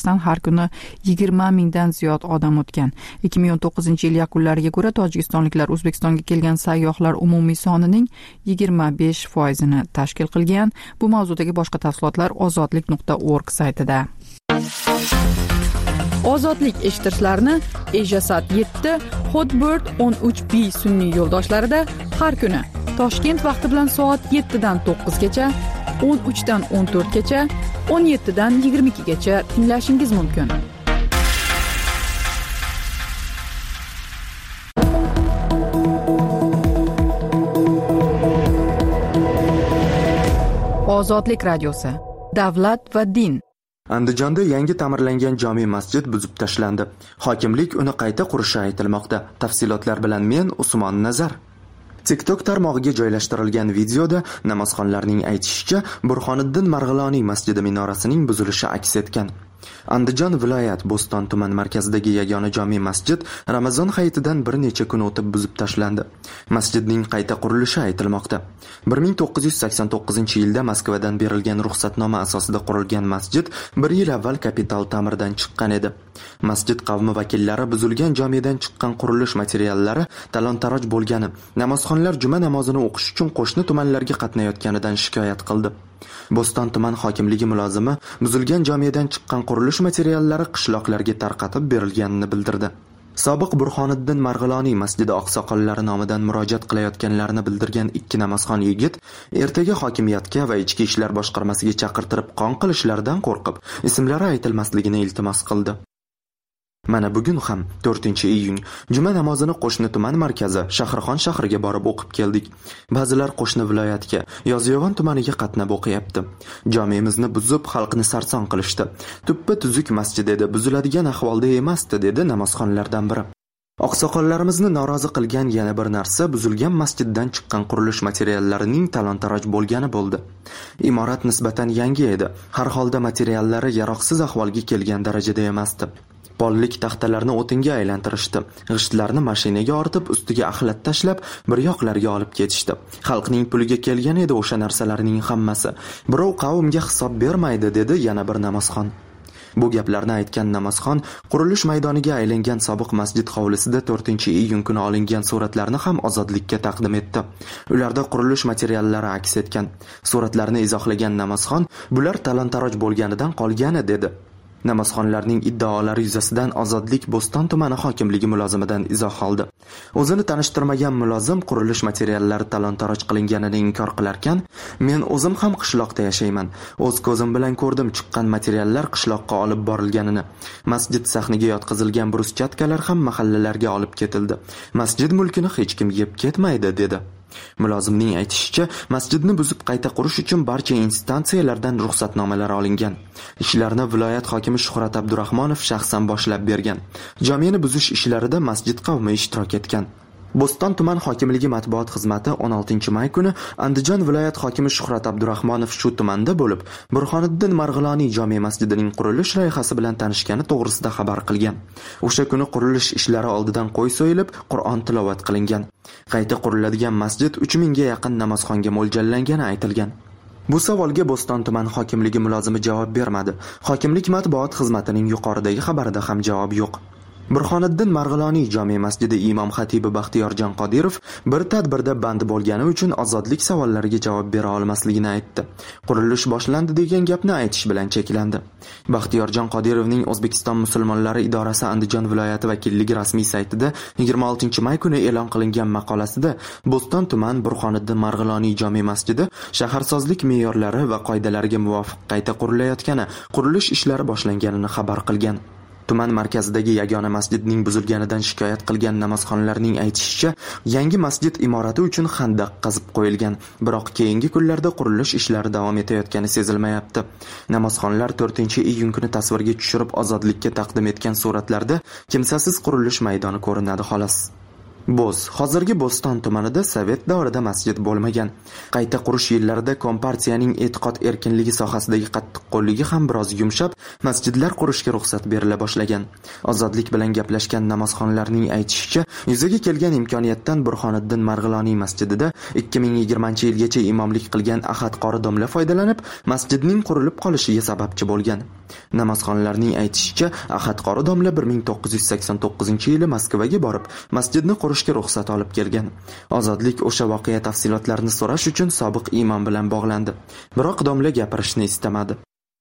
uni 20 mingdan ziyod odam o'tgan. 2019-yil yakunlariga ko'ra tojikistonliklar O'zbekistonga kelgan sayyohlar umumiy sonining 25%ni tashkil qilgan. Bu mavzudagi boshqa tafsilotlar ozodlik.org saytida. Ozodlik eshitishlarini Ejasat 7, Hotbird 13B sun'iy yo'ldoshlarida har kuni Toshkent vaqti bilan soat 7 dan 9 gacha, 13 dan 14 gacha, 17 dan 22 gacha tinglashingiz mumkin. Ozodlik radiosi. Davlat va din. Andijonda yangi ta'mirlangan jome masjid buzib tashlandi. Hokimlik uni qayta qurishi aytilmoqda. Tafsilotlar bilan men Usmon Nazar. TikTok tarmog'iga joylashtirilgan videoda namozxonlarning aytishicha, Burxoniddin Marg'iloniy masjidi minorasining buzilishi aks etgan. Andijon viloyat Bo'ston tuman markazidagi yagona jome masjid Ramazon hayitidan bir necha kun o'tib buzib tashlandi. Masjidning qayta qurilishi aytilmoqda. 1989-yilda Moskvadan berilgan ruxsatnoma asosida qurilgan masjid 1 yil avval kapital ta'mirdan chiqqan edi. Masjid qavmi vakillari buzilgan jomedan chiqqan qurilish materiallari talon-taroj bo'lgani, namozxonlar juma namozini o'qish uchun qo'shni tumanlarga qatnayotganidan shikoyat qildi. Bo'ston tuman hokimligi mulozimi buzilgan jomedan chiqqan qurilish materiallari qishloqlarga tarqatib berilganini bildirdi. Sobiq Burxoniddin Marg'iloniy masjidi oqsoqollari nomidan murojaat qilayotganlarini bildirgan 2 namozxon yigit ertaga hokimiyatga va ichki ishlar boshqarmasiga chaqirtirib qon qilishlaridan qo'rqib, ismlari aytilmasligini iltimos qildi. Mana bugun ham 4-iyun juma namozini qo'shni tuman markazi Shahrixon shahriga borib o'qib keldik. Ba'zilar qo'shni viloyatga Yozyovon tumaniga qatnab o'qiyapti. Jomemizni buzib xalqni sarson qilishdi. Tuppa tuzuk masjid edi, buziladigan ahvolda emasdi, dedi namozxonlardan biri. Oqsoqollarimizni norozi qilgan yana bir narsa buzilgan masjiddan chiqqan qurilish materiallarining talon-taroj bo'lgani bo'ldi. Imorat nisbatan yangi edi. Har holda materiallari yaroqsiz ahvolga kelgan darajada emasdi. Pollik taxtalarni o'tinga aylantirishdi. G'ishtlarni mashinaga ortib, ustiga axlat tashlab, bir yoqlarga olib ketishdi. Xalqning puliga kelgan edi o'sha narsalarning hammasi. Birov qavmga hisob bermaydi, dedi yana bir namozxon. Bu gaplarni aytgan namozxon qurilish maydoniga aylangan sobiq masjid hovlisida 4-iyun kuni olingan suratlarni ham ozodlikka taqdim etdi. Ularda qurilish materiallari aks etgan. Suratlarni izohlagan namozxon, bular talon-taroj bo'lganidan qolgani, dedi. Namozxonlarning iddaolari yuzasidan Ozodlik Bo'ston tumani hokimligi mulozimidan izoh oldi. O'zini tanishtirmagan mulozim qurilish materiallari talon-taroj qilinganini inkor qilarkan, men o'zim ham qishloqda yashayman. O'z ko'zim bilan ko'rdim chiqqan materiallar qishloqqa olib borilganini. Masjid sahniga yotqizilgan bruschatkalar ham mahallalarga olib ketildi. Masjid mulkini hech kim yeb ketmaydi, dedi. Mulozimning aytishicha, masjidni buzib qayta qurish uchun barcha instansiyalardan ruxsatnomalar olingan. Ishlarni viloyat hokimi Shuhrat Abdurahmonov shaxsan boshlab bergan. Jomeni buzish ishlarida masjid qavmi ishtirok etgan. Bo'ston tuman hokimligi matbuot xizmati 16-may kuni Andijon viloyat hokimi Shuhrat Abdurahmonov shu tumanda bo'lib, Burxoniddin Marg'iloniy jome masjidining qurilish loyihasi bilan tanishgani to'g'risida xabar qilgan. O'sha kuni qurilish ishlari oldidan qo'y so'yilib, Qur'on tilovat qilingan. Qayta quriladigan masjid 3000 ga yaqin namozxonga mo'ljallangani aytilgan. Bu savolga Bo'ston tuman hokimligi mulozimi javob bermadi. Hokimlik matbuot xizmatining yuqoridagi xabarida ham javob yo'q. Burxoniddin Marg'iloniy jome masjidi imom xatibi Baxtiyorjon Qodirov bir tadbirda band bo'lgani uchun ozodlik savollariga javob bera olmasligini aytdi. Qurilish boshlandi degan gapni aytish bilan cheklandi. Baxtiyorjon Qodirovning O'zbekiston musulmonlari idorasi Andijon viloyati vakilligi rasmiy saytida 26-may kuni e'lon qilingan maqolasida Bo'ston tuman Burxoniddin Marg'iloniy jome masjidi shaharsozlik me'yorlari va qoidalariga muvofiq qayta qurilayotgani, qurilish ishlari boshlanganini xabar qilgan. Tuman markazidagi yagona masjidning buzilganidan shikoyat qilgan namozxonlarning aytishicha, yangi masjid imorati uchun xandaq qazib qo'yilgan, biroq keyingi kunlarda qurilish ishlari davom etayotgani sezilmayapti. Namozxonlar 4-iyun kuni tasvirga tushirib ozodlikka taqdim etgan suratlarda kimsasiz qurilish maydoni ko'rinadi xolos. Bo'z. Hozirgi Bo'ston tumanida sovet davrida masjid bo'lmagan. Qayta qurish yillarida kompartiyaning e'tiqod erkinligi sohasidagi qattiqqo'lligi ham biroz yumshab, masjidlar qurishga ruxsat berila boshlagan. Ozodlik bilan gaplashgan namozxonlarning aytishicha, yuzaga kelgan imkoniyatdan Burxoniddin Marg'iloniy masjidida 2020-yilgacha imomlik qilgan Ahad qori domla foydalanib, masjidning qurilib qolishiga sababchi bo'lgan. Namozxonlarning aytishicha, Ahad qori domla 1989-yili Moskvaga borib, masjidni qurishga ruxsat olib kelgan. Ozodlik o'sha voqea tafsilotlarini so'rash uchun sobiq imom bilan bog'landi. Biroq domla gapirishni istamadi.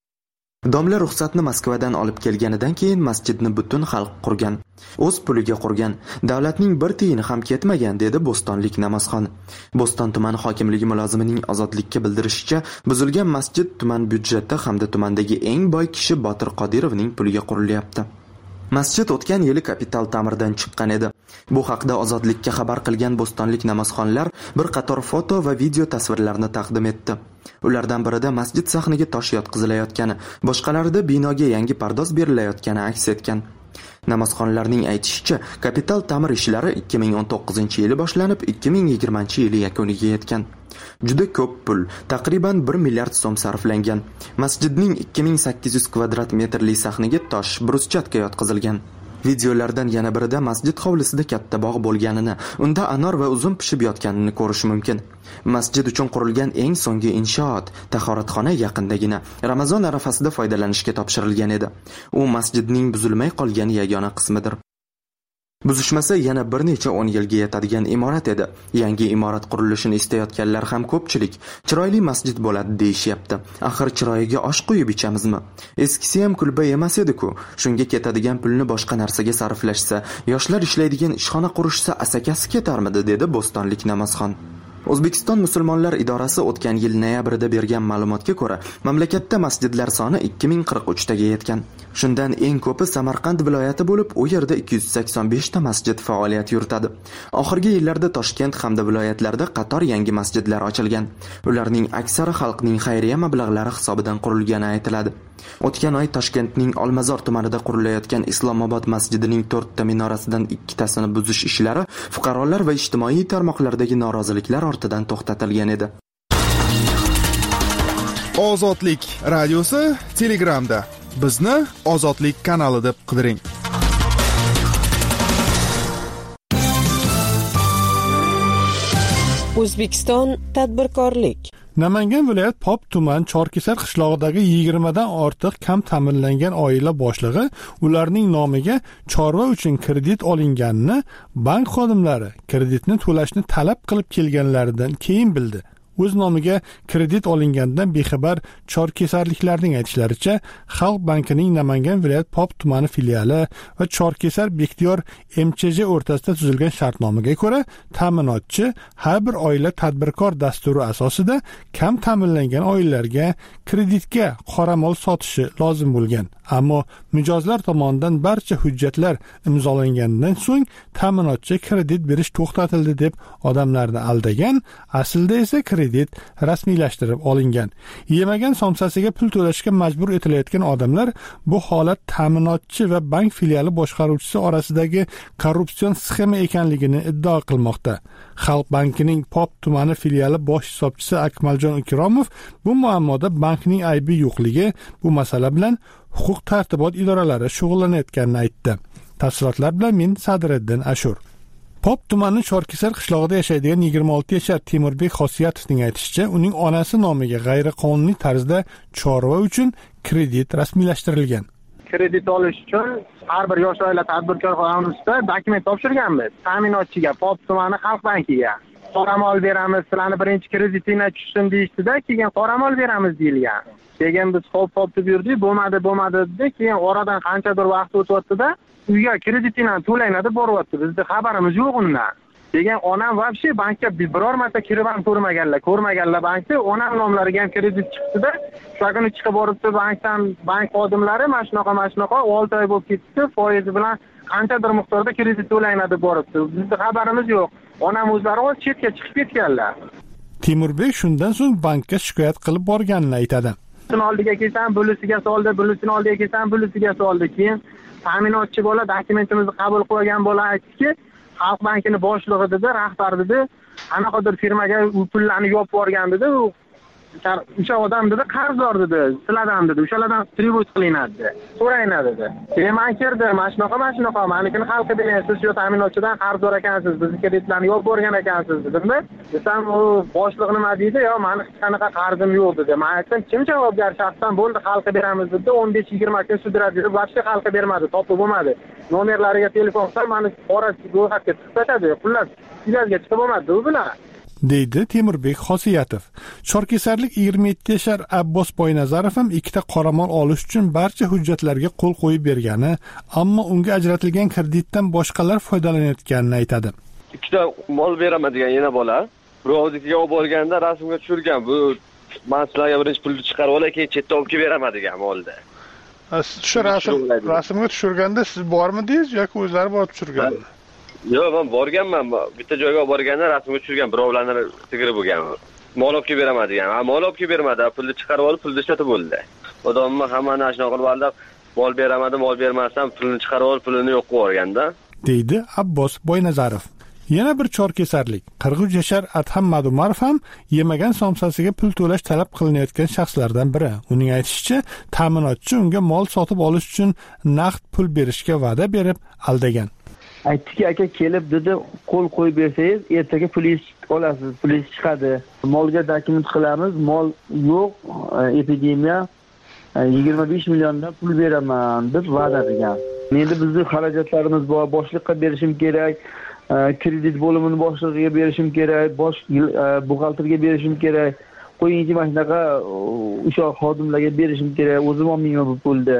Domla ruxsatni Moskvadan olib kelganidan keyin masjidni butun xalq qurgan. O'z puliga qurgan. Davlatning bir tiyini ham ketmagan, dedi bo'stonlik namozxon. Bo'ston tuman hokimligi mulozimining Ozodlikka bildirishicha, buzilgan masjid tuman byudjeti hamda tumandagi eng boy kishi Botir Qodirovning puliga qurilyapti. Masjid o'tgan yili kapital ta'mirdan chiqqan edi. Bu haqda Ozodlikka xabar qilgan bo'stonlik namozxonlar bir qator foto va video tasvirlarni taqdim etdi. Ulardan birida masjid sahniga tosh yotqizilayotgani, boshqalarida binoga yangi pardoz berilayotgani aks etgan. Namozxonlarning aytishicha, kapital ta'mir ishlari 2019-yili boshlanib, 2020-yili yakuniga yetgan. Juda ko'p pul, taqriban 1 milliard so'm sarflangan. Masjidning 2800 kvadrat metrli sahniga tosh, bruschatka yotqizilgan. Videolardan yana birida masjid hovlisida katta bog' bo'lganini, unda anor va uzum pishib yotganini ko'rish mumkin. Masjid uchun qurilgan eng so'nggi inshoot, tahoratxona yaqindagina Ramazon arafasida foydalanishga topshirilgan edi. U masjidning buzilmay qolgan yagona qismidir. Buzishmasa yana bir necha 10 yilga yetadigan imorat edi. Yangi imorat qurilishini istayotganlar ham ko'pchilik. Chiroyli masjid bo'ladi deyishyapti. Axir chiroyiga osh qo'yib ichamizmi? Eskisi ham kulba emas edi-ku. Shunga ketadigan pulni boshqa narsaga sarflashsa, yoshlar ishlaydigan ishxona qurishsa asakasi ketarmidi, dedi bo'stonlik namozxon. O'zbekiston musulmonlar idorasi o'tgan yil noyabrida bergan ma'lumotga ko'ra, mamlakatda masjidlar soni 2043 taga yetgan. Shundan eng ko'pi Samarqand viloyati bo'lib, u yerda 285 ta masjid faoliyat yuritadi. Oxirgi yillarda Toshkent hamda viloyatlarda qator yangi masjidlar ochilgan. Ularning aksari xalqning xayriya mablag'lari hisobidan qurilgani aytiladi. O'tgan oy Toshkentning Olmazor tumanida qurilayotgan Islomobod masjidining 4 ta minorasidan 2 tasini buzish ishlari fuqarolar va ijtimoiy tarmoqlardagi noroziliklar ortidan to'xtatilgan edi. Ozodlik radiosi Telegramda. Bizni Ozodlik kanali deb qidiring. O'zbekiston tadbirkorlik. Namangan viloyat Pop tuman Chorkesar qishlog'idagi 20 dan ortiq kam ta'minlangan oila boshlig'i ularning nomiga chorva uchun kredit olinganini bank xodimlari kreditni to'lashni talab qilib kelganlaridan keyin bildi. O'z nomiga kredit olingandan bexabar chorkesarliklarning aytishlaricha, Xalq bankining Namangan viloyat Pop tumani filiali va Chorkesar Bektiyor MCJ o'rtasida tuzilgan shartnomaga ko'ra, ta'minotchi har bir oila tadbirkor dasturi asosida kam ta'minlangan oilalarga kreditga qoramol sotishi lozim bo'lgan. Ammo mijozlar tomonidan barcha hujjatlar imzolangandan so'ng ta'minotchi kredit berish to'xtatildi deb odamlarni aldagan, aslida esa kredit rasmiylashtirib olingan. Yemagan somsasiga pul to'lashga majbur etilayotgan odamlar bu holat ta'minotchi va bank filiali boshqaruvchisi orasidagi korrupsion sxema ekanligini iddao qilmoqda. Xalq bankining Pop tumani filiali bosh hisobchisi Akmaljon Ikromov bu muammoda bankning aybi yo'qligi, bu masala bilan huquq-tartibot idoralari shug'ullanayotganini aytdi. Tafsilotlar bilan men Sadriddin Ashur. Pop tumani Chorkesar qishlog'ida yashaydigan 26 yashar Temurbek Xosiyatovning aytishicha, uning onasi nomiga g'ayriqonuniy tarzda chorva uchun kredit rasmiylashtirilgan. Kredit olish uchun har bir yosh oila tadbirkor qonunida dokument topshirganmiz. Ta'minotchiga, Pop tumani Xalq bankiga. Qoramol beramiz, sizlarni birinchi kreditingni tushsin deyishdi-da, keyin qoramol beramiz deyilgan. Keyin biz hop deb yurdik, bo'lmadi dedi. Keyin oradan qanchadir vaqt o'tdi-da, uyga kreditingni to'laydi deb boryapti. Bizda xabarimiz yo'q undan. Keyin onam vobshe bankka biror marta kirib ham ko'rmaganlar bankda, onam nomlariga ham kredit chiqdi-da, shu kuni chiqib boribdi bankdan, bank xodimlari mana shunaqa 6 oy bo'lib ketdi, foizi bilan qanchadir miqdorda kredit to'laydi deb boribdi. Bizda xabarimiz yo'q. Onam o'zlari chetga chiqib ketganlar. Temurbek shundan so'ng bankka shikoyat qilib borganini aytadi. Oldiga kelsam, bulisiga soldi, bulisini oldiga kelsam, bulisiga soldi. Keyin ta'minotchi bola dokumentimizni qabul qilgan bola aytdiki, Xalq bankini boshlig'i dedi, rahbar dedi, anaqadir firmaga u pullarni yopib yuborgan dedi. O'sha odam dedi, qarzdor dedi, sizlardan dedi, o'shalardan tribut qilinadi dedi. So'rayman dedi. Men kirdim, mana shunaqa, menikini xalqqa bering, siz shu ta'minotchidan qarzdor ekansiz, bizni kreditlarni yopib yuborgan ekansiz dedim-da. Desam, u boshliq nima deydi? Yo, meni hech qanaqa qarzim yo'q dedi. Men aytdim, kim javobgar shaxsdan bo'ldi, xalqqa beramiz dedi. 15-20 kun sudradi deb, boshqa xalqqa bermadi, topib bo'lmadi. Nomerlariga telefon qilsam, meni qora ro'yxatga chiqib ketadi. Xullas, sizlarga chiqib bo'lmadi u bilan. deydi Temurbek Xosiyatov. Chorkesarlik 27 yashar Abbos Boynazarov ham ikkita qoramol olish uchun barcha hujjatlarga qo'l qo'yib bergani, ammo unga ajratilgan kreditdan boshqalar foydalanayotganini aytadi. Ikkita mol beraman degan yana bola, birovnikiga olib borganda rasmga tushirgan. Bu men sizlarga birinchi pulni chiqarib olay, keyin chetda olib kelib beraman degan molda. Siz shu rasmga tushirganda siz bormidingiz yoki o'zlari borib tushirganmi? Yo'q, men borganman. Bitta joyga olib borganda rasmga tushirgan, birovlarni sigiri bo'lgan. Mol olib kelib beraman degan. Mol olib kelib bermadi, pulni chiqarib olib, pulni sotib bo'ldi. Odamni hammani ashuna qilib aldab, mol beramadim, mol bermasam, pulni chiqarib olib, pulini yo'q qilib yuborganda, deydi Abbos Boynazarov. Yana bir chorkesarlik 43 yashar Adham Madumarov ham yemagan somsasiga pul to'lash talab qilinayotgan shaxslardan biri. Uning aytishicha, ta'minotchi unga mol sotib olish uchun naqd pul berishga va'da berib aldagan. Aytdiki, aka kelib dedi, qo'l qo'yib bersangiz, ertaga pulingiz olasiz, pulingiz chiqadi. Molga dokument qilamiz, mol yo'q, epidemiya 25 milliondan pul beraman deb va'da bergan. Endi bizning xarajatlarimiz bor, boshliqqa berishim kerak, kredit bo'limini boshlig'iga berishim kerak, buxgalterga berishim kerak. Qo'yingchi mana shunaqa o'sha xodimlarga berishim kerak, o'zim olmayman bu pulni.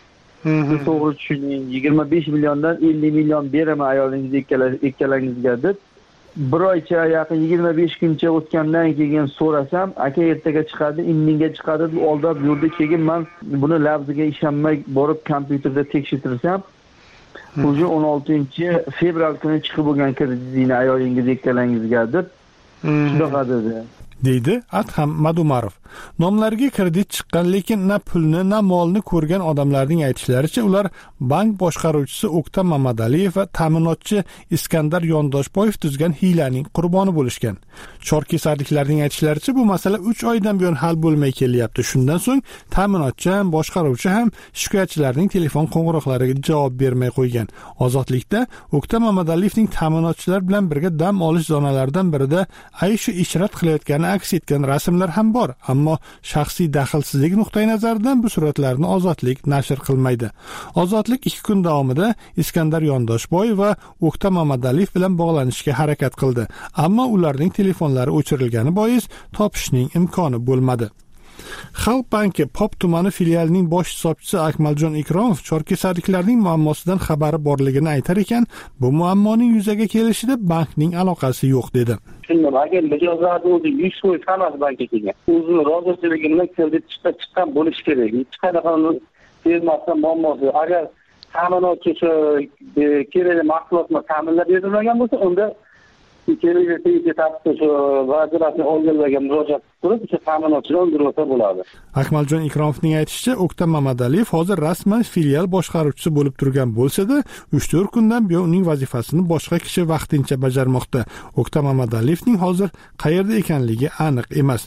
Siz to'g'ri tushuning, 25 milliondan 50 million beraman ayolingiz ikkalangizga deb. Bir oycha yaqin 25 kuncha o'tgandan keyin so'rasam, aka ertaga chiqadi, indinga chiqadi deb oldab yurdi. Keyin men buni labziga ishonmay borib kompyuterda tekshirtirsam, o'zi 16-fevral kuni chiqib bo'lgan kreditini ayolingiz ikkalangizga deb shunaqa dedi. deydi Adham Madumarov. Nomlariga kredit chiqqan, lekin na pulni, na molni ko'rgan odamlarning aytishlaricha, ular bank boshqaruvchisi O'ktam Mamadaliyev va ta'minotchi Iskandar Yondoshboyev tuzgan hiylaning qurboni bo'lishgan. Chorkesarliklarning aytishlaricha, bu masala 3 oydan buyon hal bo'lmay kelyapti. Shundan so'ng ta'minotchi ham, boshqaruvchi ham shikoyatchilarning telefon qo'ng'iroqlariga javob bermay qo'ygan. Ozodlikda O'ktam Mamadaliyevning ta'minotchilar bilan birga dam olish zonalaridan birida Aysha ishrat qilayotgani aks etgan rasmlar ham bor, ammo shaxsiy daxlsizlik nuqtai nazaridan bu suratlarni Ozodlik nashr qilmaydi. Ozodlik 2 kun davomida Iskandar Yondoshboyev va O'ktam Mamadaliyev bilan bog'lanishga harakat qildi, ammo ularning telefonlari o'chirilgani bois topishning imkoni bo'lmadi. Xalq banki Pop tumani filialining bosh hisobchisi Akmaljon Ikromov chorkesarliklarning muammosidan xabari borligini aytar ekan, bu muammoning yuzaga kelishida bankning aloqasi yo'q dedi. Shunday, agar mijozlarni o'zi 100% hammasi bankka kelgan. O'zini rozichiligini kredit chiqqan bo'lishi kerak. Hech qanaqa bermasdan muammosi. Agar ta'minotchi kerakli mahsulotni ta'minlab berilmagan bo'lsa, unda kelajakdagi taftish vazirlarni olganlarga murojaat qilib, o'sha ta'minotchilar undirsa bo'ladi. Akmaljon Ikromovning aytishicha, O'ktam Mamadaliyev hozir rasman filial boshqaruvchisi bo'lib turgan bo'lsa-da, 3-4 kundan buyon uning vazifasini boshqa kishi vaqtincha bajarmoqda. O'ktam Mamadaliyevning hozir qayerda ekanligi aniq emas.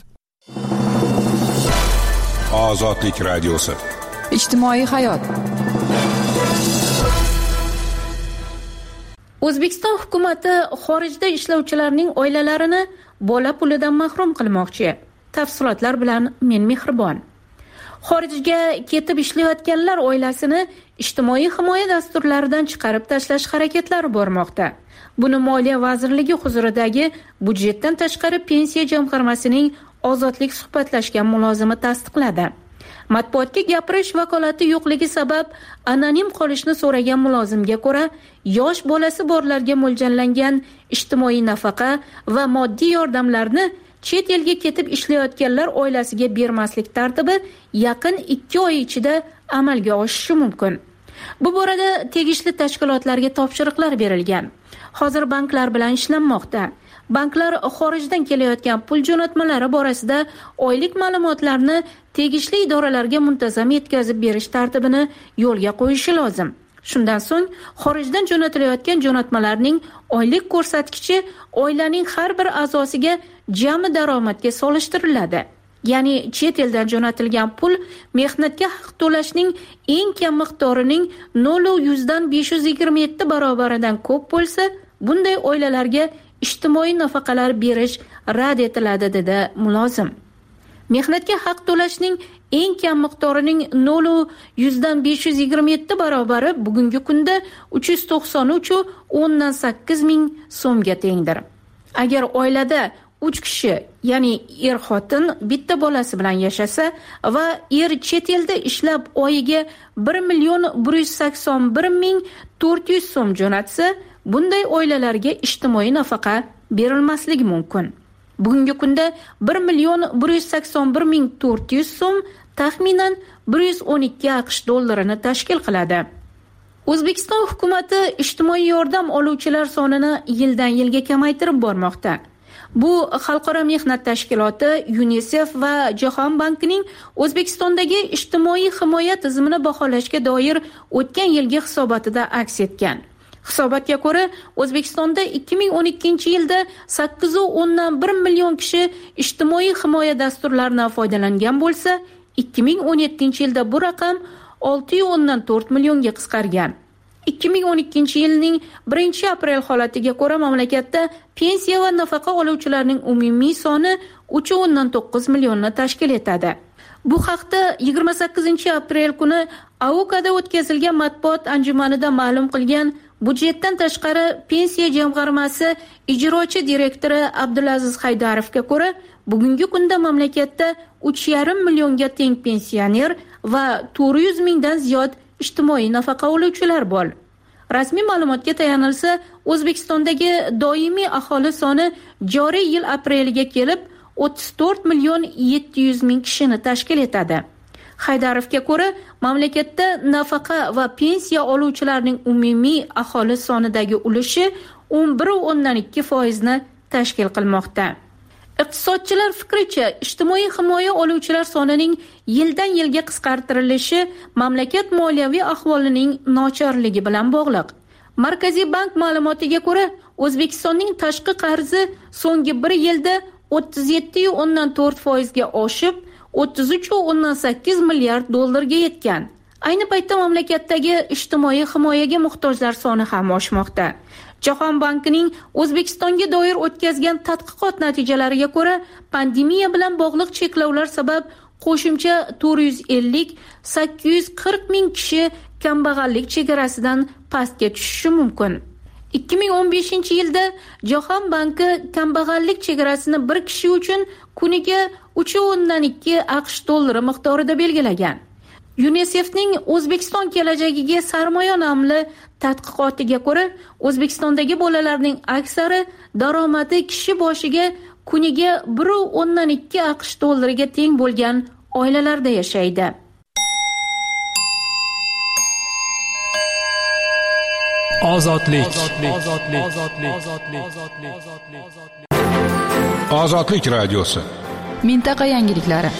Ozodlik radiosi. Ijtimoiy hayot. O'zbekiston hukumati xorijda ishlovchilarning oilalarini bola pulidan mahrum qilmoqchi. Tafsilotlar bilan men Mehribon. Xorijga ketib ishlayotganlar oilasini ijtimoiy himoya dasturlaridan chiqarib tashlash harakatlari bormoqda. Buni Moliya vazirligi huzuridagi budjetdan tashqari pensiya jamg'armasining Ozodlik suhbatlashgan mulozimi tasdiqladi. Matbuotga gapirish vakolati yo'qligi sabab anonim qolishni so'ragan mulozimga ko'ra, yosh bolasi borlarga mo'ljallangan ijtimoiy nafaqa va moddiy yordamlarni chet elga ketib ishlayotganlar oilasiga bermaslik tartibi yaqin 2 oy ichida amalga oshishi mumkin. Bu borada tegishli tashkilotlarga topshiriqlar berilgan. Hozir banklar bilan ishlanmoqda. Banklar xorijdan kelayotgan pul jo'natmalari borasida oylik ma'lumotlarni tegishli idoralarga muntazam yetkazib berish tartibini yo'lga qo'yishi lozim. Shundan so'ng xorijdan jo'natilayotgan jo'natmalarning oylik ko'rsatkichi oilaning har bir a'zosiga jami daromadga solishtiriladi. Ya'ni chet eldan jo'natilgan pul mehnatga haq to'lashning eng kam miqdorining 0,527 barobaridan ko'p bo'lsa, bunday oilalarga ijtimoiy nafaqalar berish rad etiladi, dedi mulozim. Mehnatga haq to'lashning eng kam miqdorining 0,527 barobari bugungi kunda 393,8 ming so'mga tengdir. Agar oilada 3 kishi, ya'ni er-xotin bitta bolasi bilan yashasa va er chet elda ishlab oyiga 1,181,400 so'm jo'natsa, bunday oilalarga ijtimoiy nafaqa berilmasligi mumkin. Bugungi kunda 1,181,400 so'm taxminan 112 AQSh dollarini tashkil qiladi. O'zbekiston hukumatati ijtimoiy yordam oluvchilar sonini yildan yilga kamaytirib bormoqda. Bu Xalqaro mehnat tashkiloti, UNICEF va Jahon bankining O'zbekistondagi ijtimoiy himoya tizimini baholashga doir o'tgan yilgi hisobotida aks etgan. Hisobotga ko'ra, O'zbekistonda 2012-yilda 8,1 million kishi ijtimoiy himoya dasturlaridan foydalangan bo'lsa, 2017-yilda bu raqam 6,4 millionga qisqargan. 2012-yilning 1-aprel holatiga ko'ra mamlakatda pensiya va nafaqa oluvchilarning umumiy soni 3,9 millionni tashkil etadi. Bu haqda 28-aprel kuni AOKada o'tkazilgan matbuot anjumanida ma'lum qilgan Budjetdan tashqari pensiya jamg'armasi ijrochi direktori Abdulaziz Haydarovga ko'ra, bugungi kunda mamlakatda 3,5 millionga teng pensioner va 400 mingdan ziyod ijtimoiy nafaqa oluvchilar bor. Rasmiy ma'lumotga tayanilsa, O'zbekistondagi doimiy aholi soni joriy yil apreliga kelib 34 million 700 ming kishini tashkil etadi. Haydarovga ko'ra, mamlakatda nafaqa va pensiya oluvchilarning umumiy aholi sonidagi ulushi 11,2% ni tashkil qilmoqda. Iqtisodchilar fikricha, ijtimoiy himoya oluvchilar sonining yildan yilga qisqartirilishi mamlakat moliyaviy ahvolining nochorligi bilan bog'liq. Markaziy bank ma'lumotiga ko'ra, O'zbekistonning tashqi qarzi so'nggi 1 yilda 37,4% ga oshib, 33,8 milliard dollarga yetgan. Ayni paytda mamlakatdagi ijtimoiy himoyaga muhtojlar soni ham oshmoqda. Jahon bankining O'zbekistonga doir o'tkazgan tadqiqot natijalariga ko'ra, pandemiya bilan bog'liq cheklovlar sabab qo'shimcha 450-840 ming kishi kambag'allik chegarasidan pastga tushishi mumkin. 2015-yilda Jahon banki kambag'allik chegarasini bir kishi uchun kuniga 3,2 AQSh dollari miqdorida belgilagan. UNICEFning O'zbekiston kelajagiga sarmoya nomli tadqiqotiga ko'ra, O'zbekistondagi bolalarning aksari daromadi kishi boshiga kuniga 1,2 AQSh dollariga teng bo'lgan oilalarda yashaydi. Ozodlik radiosi. Mintaqa yangiliklari.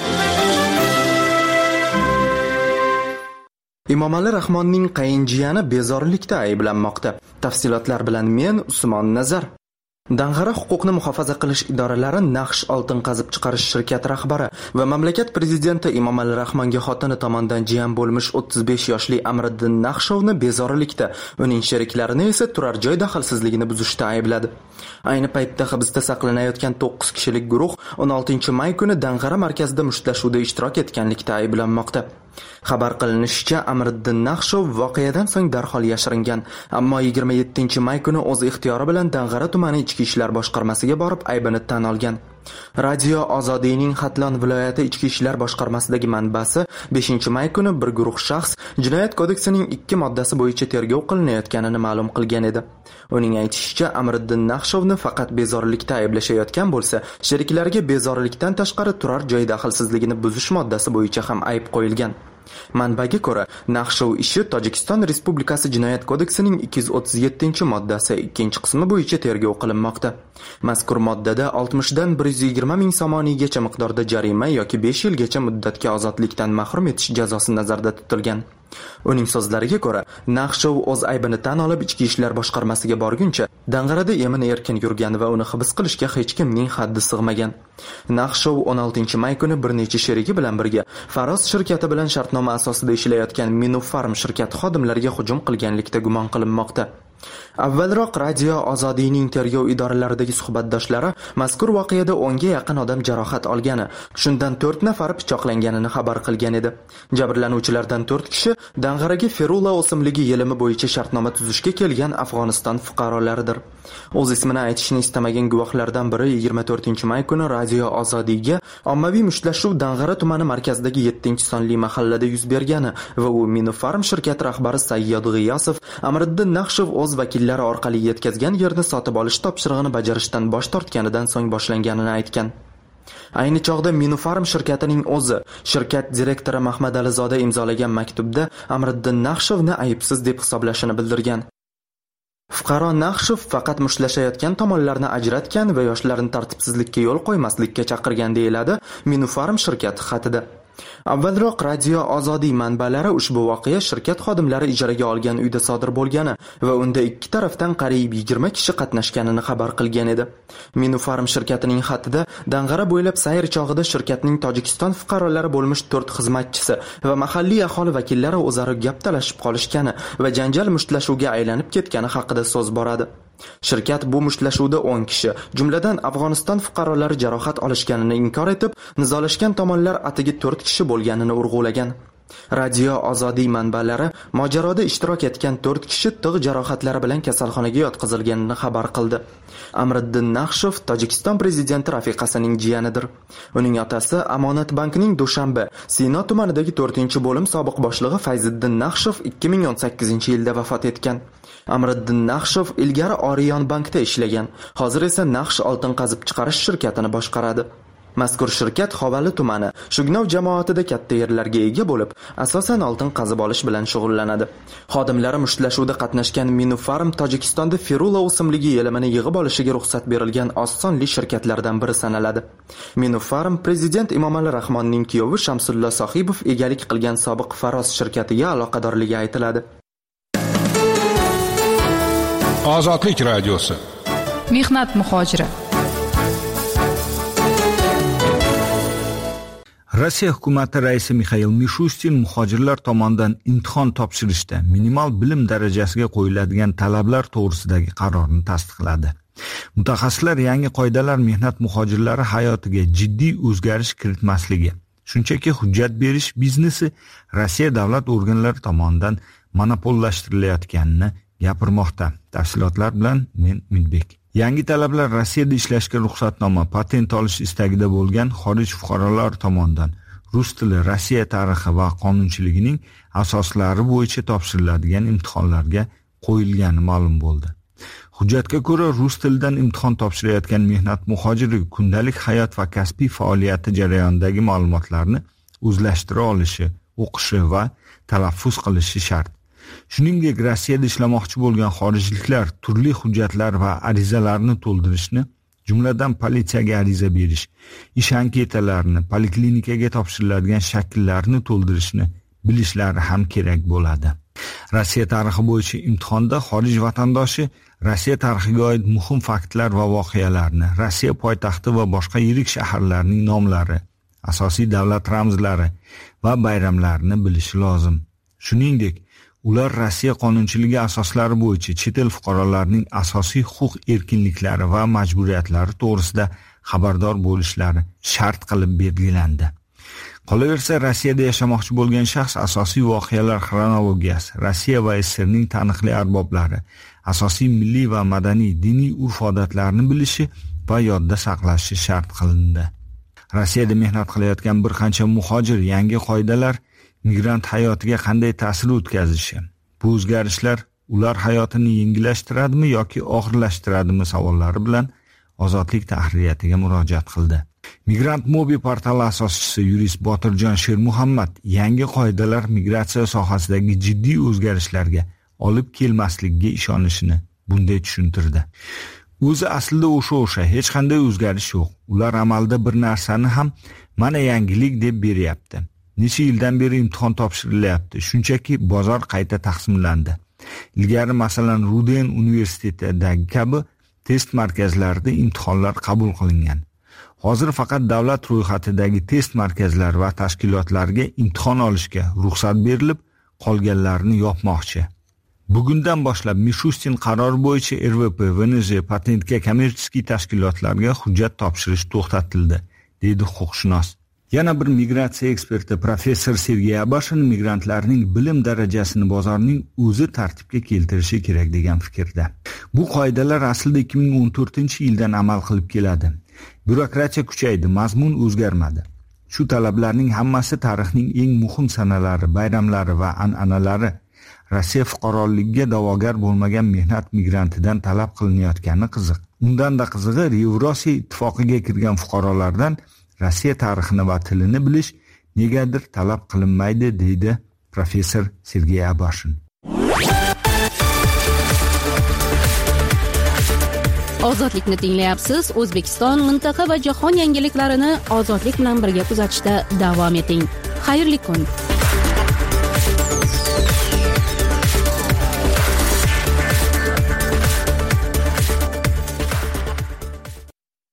Emomali Rahmonning qayinjiyani bezorilikda ayblanmoqda. Tafsilotlar bilan men Usmon Nazar. Dang'ara huquqni muhofaza qilish idoralari Naqsh oltin qazib chiqarish shirkati rahbari va mamlakat prezidenti Emomali Rahmonga xotini tomonidan jiyan bo'lmish 35 yoshli Amriddin Naqshovni bezorilikda, uning sheriklarini esa turar joy daxlsizligini buzishda aybladi. Ayni paytda hibsda saqlanayotgan 9 kishilik guruh 16-may kuni Dang'ara markazida mushtlashuvda ishtirok etganlikda ayblanmoqda. Xabar qilinishicha, Amriddin Naqshov voqeadan so'ng darhol yashiringan, ammo 27-may kuni o'z ixtiyori bilan Dang'ara tumani ichki ishlar boshqarmasiga borib aybini tan olgan. Radio Ozodiyning Xatlon viloyati ichki ishlar boshqarmasidagi manbasi 5-may kuni bir guruh shaxs Jinoyat kodeksining 2 moddasi bo'yicha tergov qilinayotganini ma'lum qilgan edi. Uning aytishicha, Amriddin Naqshovni faqat bezorilikda ayblashayotgan bo'lsa, sheriklariga bezorilikdan tashqari turar joy daxlsizligini buzish moddasi bo'yicha ham ayb qo'yilgan. Manbaga ko'ra, Naqshov ishi Tojikiston Respublikasi Jinoyat kodeksining 237-moddasi 2-qismi bo'yicha tergov qilinmoqda. Mazkur moddada 60 dan 120 ming somoniygacha miqdorda jarima yoki 5 yilgacha muddatga ozodlikdan mahrum etish jazosi nazarda tutilgan. Uning so'zlariga ko'ra, Naqshov o'z aybini tan olib ichki ishlar boshqarmasiga borguncha Dang'arada emin-erkin yurgan va uni hibs qilishga hech kimning haddi sig'magan. Naqshov 16-may kuni bir necha sherigi bilan birga Faros shirkati bilan shartnoma asosida ishlayotgan Minufarm shirkati xodimlariga hujum qilganlikda gumon qilinmoqda. Avvalroq Radio Ozodiyning tergov idoralaridagi suhbatdoshlari mazkur voqeada 10 ga yaqin odam jarohat olgani, shundan 4 nafari pichoqlanganini xabar qilgan edi. Jabrlanuvchilardan 4 kishi Dang'araga Ferula o'simligi yelimi bo'yicha shartnoma tuzishga kelgan Afg'oniston fuqarolaridir. O'z ismini aytishni istamagan guvohlardan biri 24-may kuni Radio Ozodiyga ommaviy mushtlashuv Dang'ara tumani markazidagi 7-sonli mahallada yuz bergani va u Minufarm shirkati rahbari Sayyod G'iyosov Amriddin Naqshov o'z vakillari orqali yetkazgan yerni sotib olish topshirig'ini bajarishdan bosh tortganidan so'ng boshlanganini aytgan. Ayni chog'da Minufarm shirkatining o'zi shirkat direktori Mahmad Alizoda imzolagan maktubda Amriddin Naqshovni aybsiz deb hisoblashini bildirgan. Fuqaro Naqshov faqat mushtlashayotgan tomonlarni ajratgan va yoshlarni tartibsizlikka yo'l qo'ymaslikka chaqirgan deyiladi Minufarm shirkati xatida. Avvalroq Radio Ozodiy manbalari ushbu voqea shirkat xodimlari ijaraga olgan uyda sodir bo'lgani va unda ikki tarafdan qariyb 20 kishi qatnashganini xabar qilgan edi. Minufarm shirkatining xatida Dang'ara bo'ylab sayr chog'ida shirkatning Tojikiston fuqarolari bo'lmish 4 xizmatchisi va mahalliy aholi vakillari o'zaro gap talashib qolishgani va janjal mushtlashuvga aylanib ketgani haqida so'z boradi. Shirkat bu mushtlashuvda 10 kishi, jumladan Afg'oniston fuqarolari jarohat olishganini inkor etib, nizolashgan tomonlar atigi 4 kishi bo'lganini urg'ulagan. Radio Ozodiy manbalari mojaroda ishtirok etgan 4 kishi tig' jarohatlari bilan kasalxonaga yotqizilganini xabar qildi. Amriddin Naqshov Tojikiston prezidenti rafiqasining jiyanidir. Uning otasi Amonat bankining Dushanbe, Sino tumanidagi 4-bo'lim sobiq boshlig'i Fayziddin Naqshov 2018-yilda vafot etgan. Amriddin Naqshov ilgari Orion bankda ishlagan, hozir esa Naqsh oltin qazib chiqarish shirkatini boshqaradi. Mazkur shirkat Xovali tumani, Shugnov jamoatida katta yerlarga ega bo'lib, asosan oltin qazib olish bilan shug'ullanadi. Xodimlari mushtlashuvda qatnashgan Minufarm Tojikistonda Ferula o'simligi yelimini yig'ib olishiga ruxsat berilgan osonli shirkatlardan biri sanaladi. Minufarm prezident Emomali Rahmonning kuyovi Shamsullo Sohibov egalik qilgan sobiq Faros shirkatiga aloqadorligi aytiladi. Ozodlik radiosi. Mehnat muhojiri. Rossiya hukumati raisi Mixail Mishustin muhojirlar tomonidan imtihon topshirishda minimal bilim darajasiga qo'yiladigan talablar to'g'risidagi qarorni tasdiqladi. Mutaxassislar yangi qoidalar mehnat muhojirlari hayotiga jiddiy o'zgarish kiritmasligi, shunchaki hujjat berish biznesi Rossiya davlat organlari tomonidan monopollashtirilganini gapirmoqda. Tafsilotlar bilan men Umidbek. Yangi talablar Rossiyada ishlashga ruxsatnoma, patent olish istagida bo'lgan xorij fuqarolari tomonidan rus tili, Rossiya tarixi va qonunchiligining asoslari bo'yicha topshiriladigan imtihonlarga qo'yilgani ma'lum bo'ldi. Hujjatga ko'ra, rus tilidan imtihon topshirayotgan mehnat muhojiri kundalik hayot va kasbiy faoliyati jarayonidagi ma'lumotlarni o'zlashtira olishi, o'qishi va talaffuz qilishi shart. Shuningdek, Rossiyada ishlamoqchi bo'lgan xorijliklar turli hujjatlar va arizalarni to'ldirishni, jumladan politsiyaga ariza berish, ish anketalarini, poliklinikaga topshiriladigan shakllarni to'ldirishni bilishlari ham kerak bo'ladi. Rossiya tarixi bo'yicha imtihonda xorij vatandoshi Rossiya tarixiga oid muhim faktlar va voqealarni, Rossiya poytaxti va boshqa yirik shaharlarning nomlari, asosiy davlat ramzlari va bayramlarini bilishi lozim. Shuningdek, ular Rossiya qonunchiligi asoslari bo'yicha chet el fuqarolarining asosiy huquq erkinliklari va majburiyatlari to'g'risida xabardor bo'lishlari shart qilib belgilandi. Qolaversa, Rossiyada yashamoqchi bo'lgan shaxs asosiy voqealar xronologiyasi, Rossiya va SSRning taniqli arboblari, asosiy milliy va madaniy diniy urf-odatlarni bilishi va yodda saqlashi shart qilindi. Rossiyada mehnat qilayotgan bir qancha muhojir yangi qoidalar migrant hayotiga qanday ta'sir o'tkazishi, bu o'zgarishlar ular hayotini yengillashtiradimi yoki og'irlashtiradimi savollari bilan Ozodlik tahririyatiga murojaat qildi. Migrant Mobi portali asoschisi yurist Botirjon Shermuhammad yangi qoidalar migratsiya sohasidagi jiddiy o'zgarishlarga olib kelmasligiga ishonishini bunday tushuntirdi. O'zi aslida o'sha hech qanday o'zgarish yo'q. Ular amalda bir narsani ham mana yangilik deb beryapti. necha yildan beri imtihon topshirilyapti, shunchaki bozor qayta taqsimlandi. Ilgari masalan Ruden universitetidagi kabi test markazlarida imtihonlar qabul qilingan. Hozir faqat davlat ro'yxatidagi test markazlari va tashkilotlarga imtihon olishga ruxsat berilib, qolganlarini yopmoqchi. Bugundan boshlab Mishustin qarori bo'yicha RVP, VNJ patentga kommersiya tashkilotlarga hujjat topshirish to'xtatildi, deydi huquqshunos. Yana bir migratsiya eksperti professor Sergey Abashin migrantlarning bilim darajasini bozorning o'zi tartibga keltirishi kerak degan fikrda. Bu qoidalar aslida 2014-yildan amal qilib keladi. Byurokratiya kuchaydi, mazmun o'zgarmadi. Shu talablarning hammasi tarixning eng muhim sanalari, bayramlari va an'analari Rossiya fuqaroligiga da'vogar bo'lmagan mehnat migrantidan talab qilinayotgani qiziq. Undan-da qizig'i, Yevrosiyo ittifoqiga kirgan fuqarolardan Rossiya tarixini va tilini bilish negadir talab qilinmaydi, deydi professor Sergey Abashin. Ozodlikni tinglayapsiz. O'zbekiston, mintaqa va jahon yangiliklarini ozodlik bilan birga kuzatishda davom eting. Xayrli kun.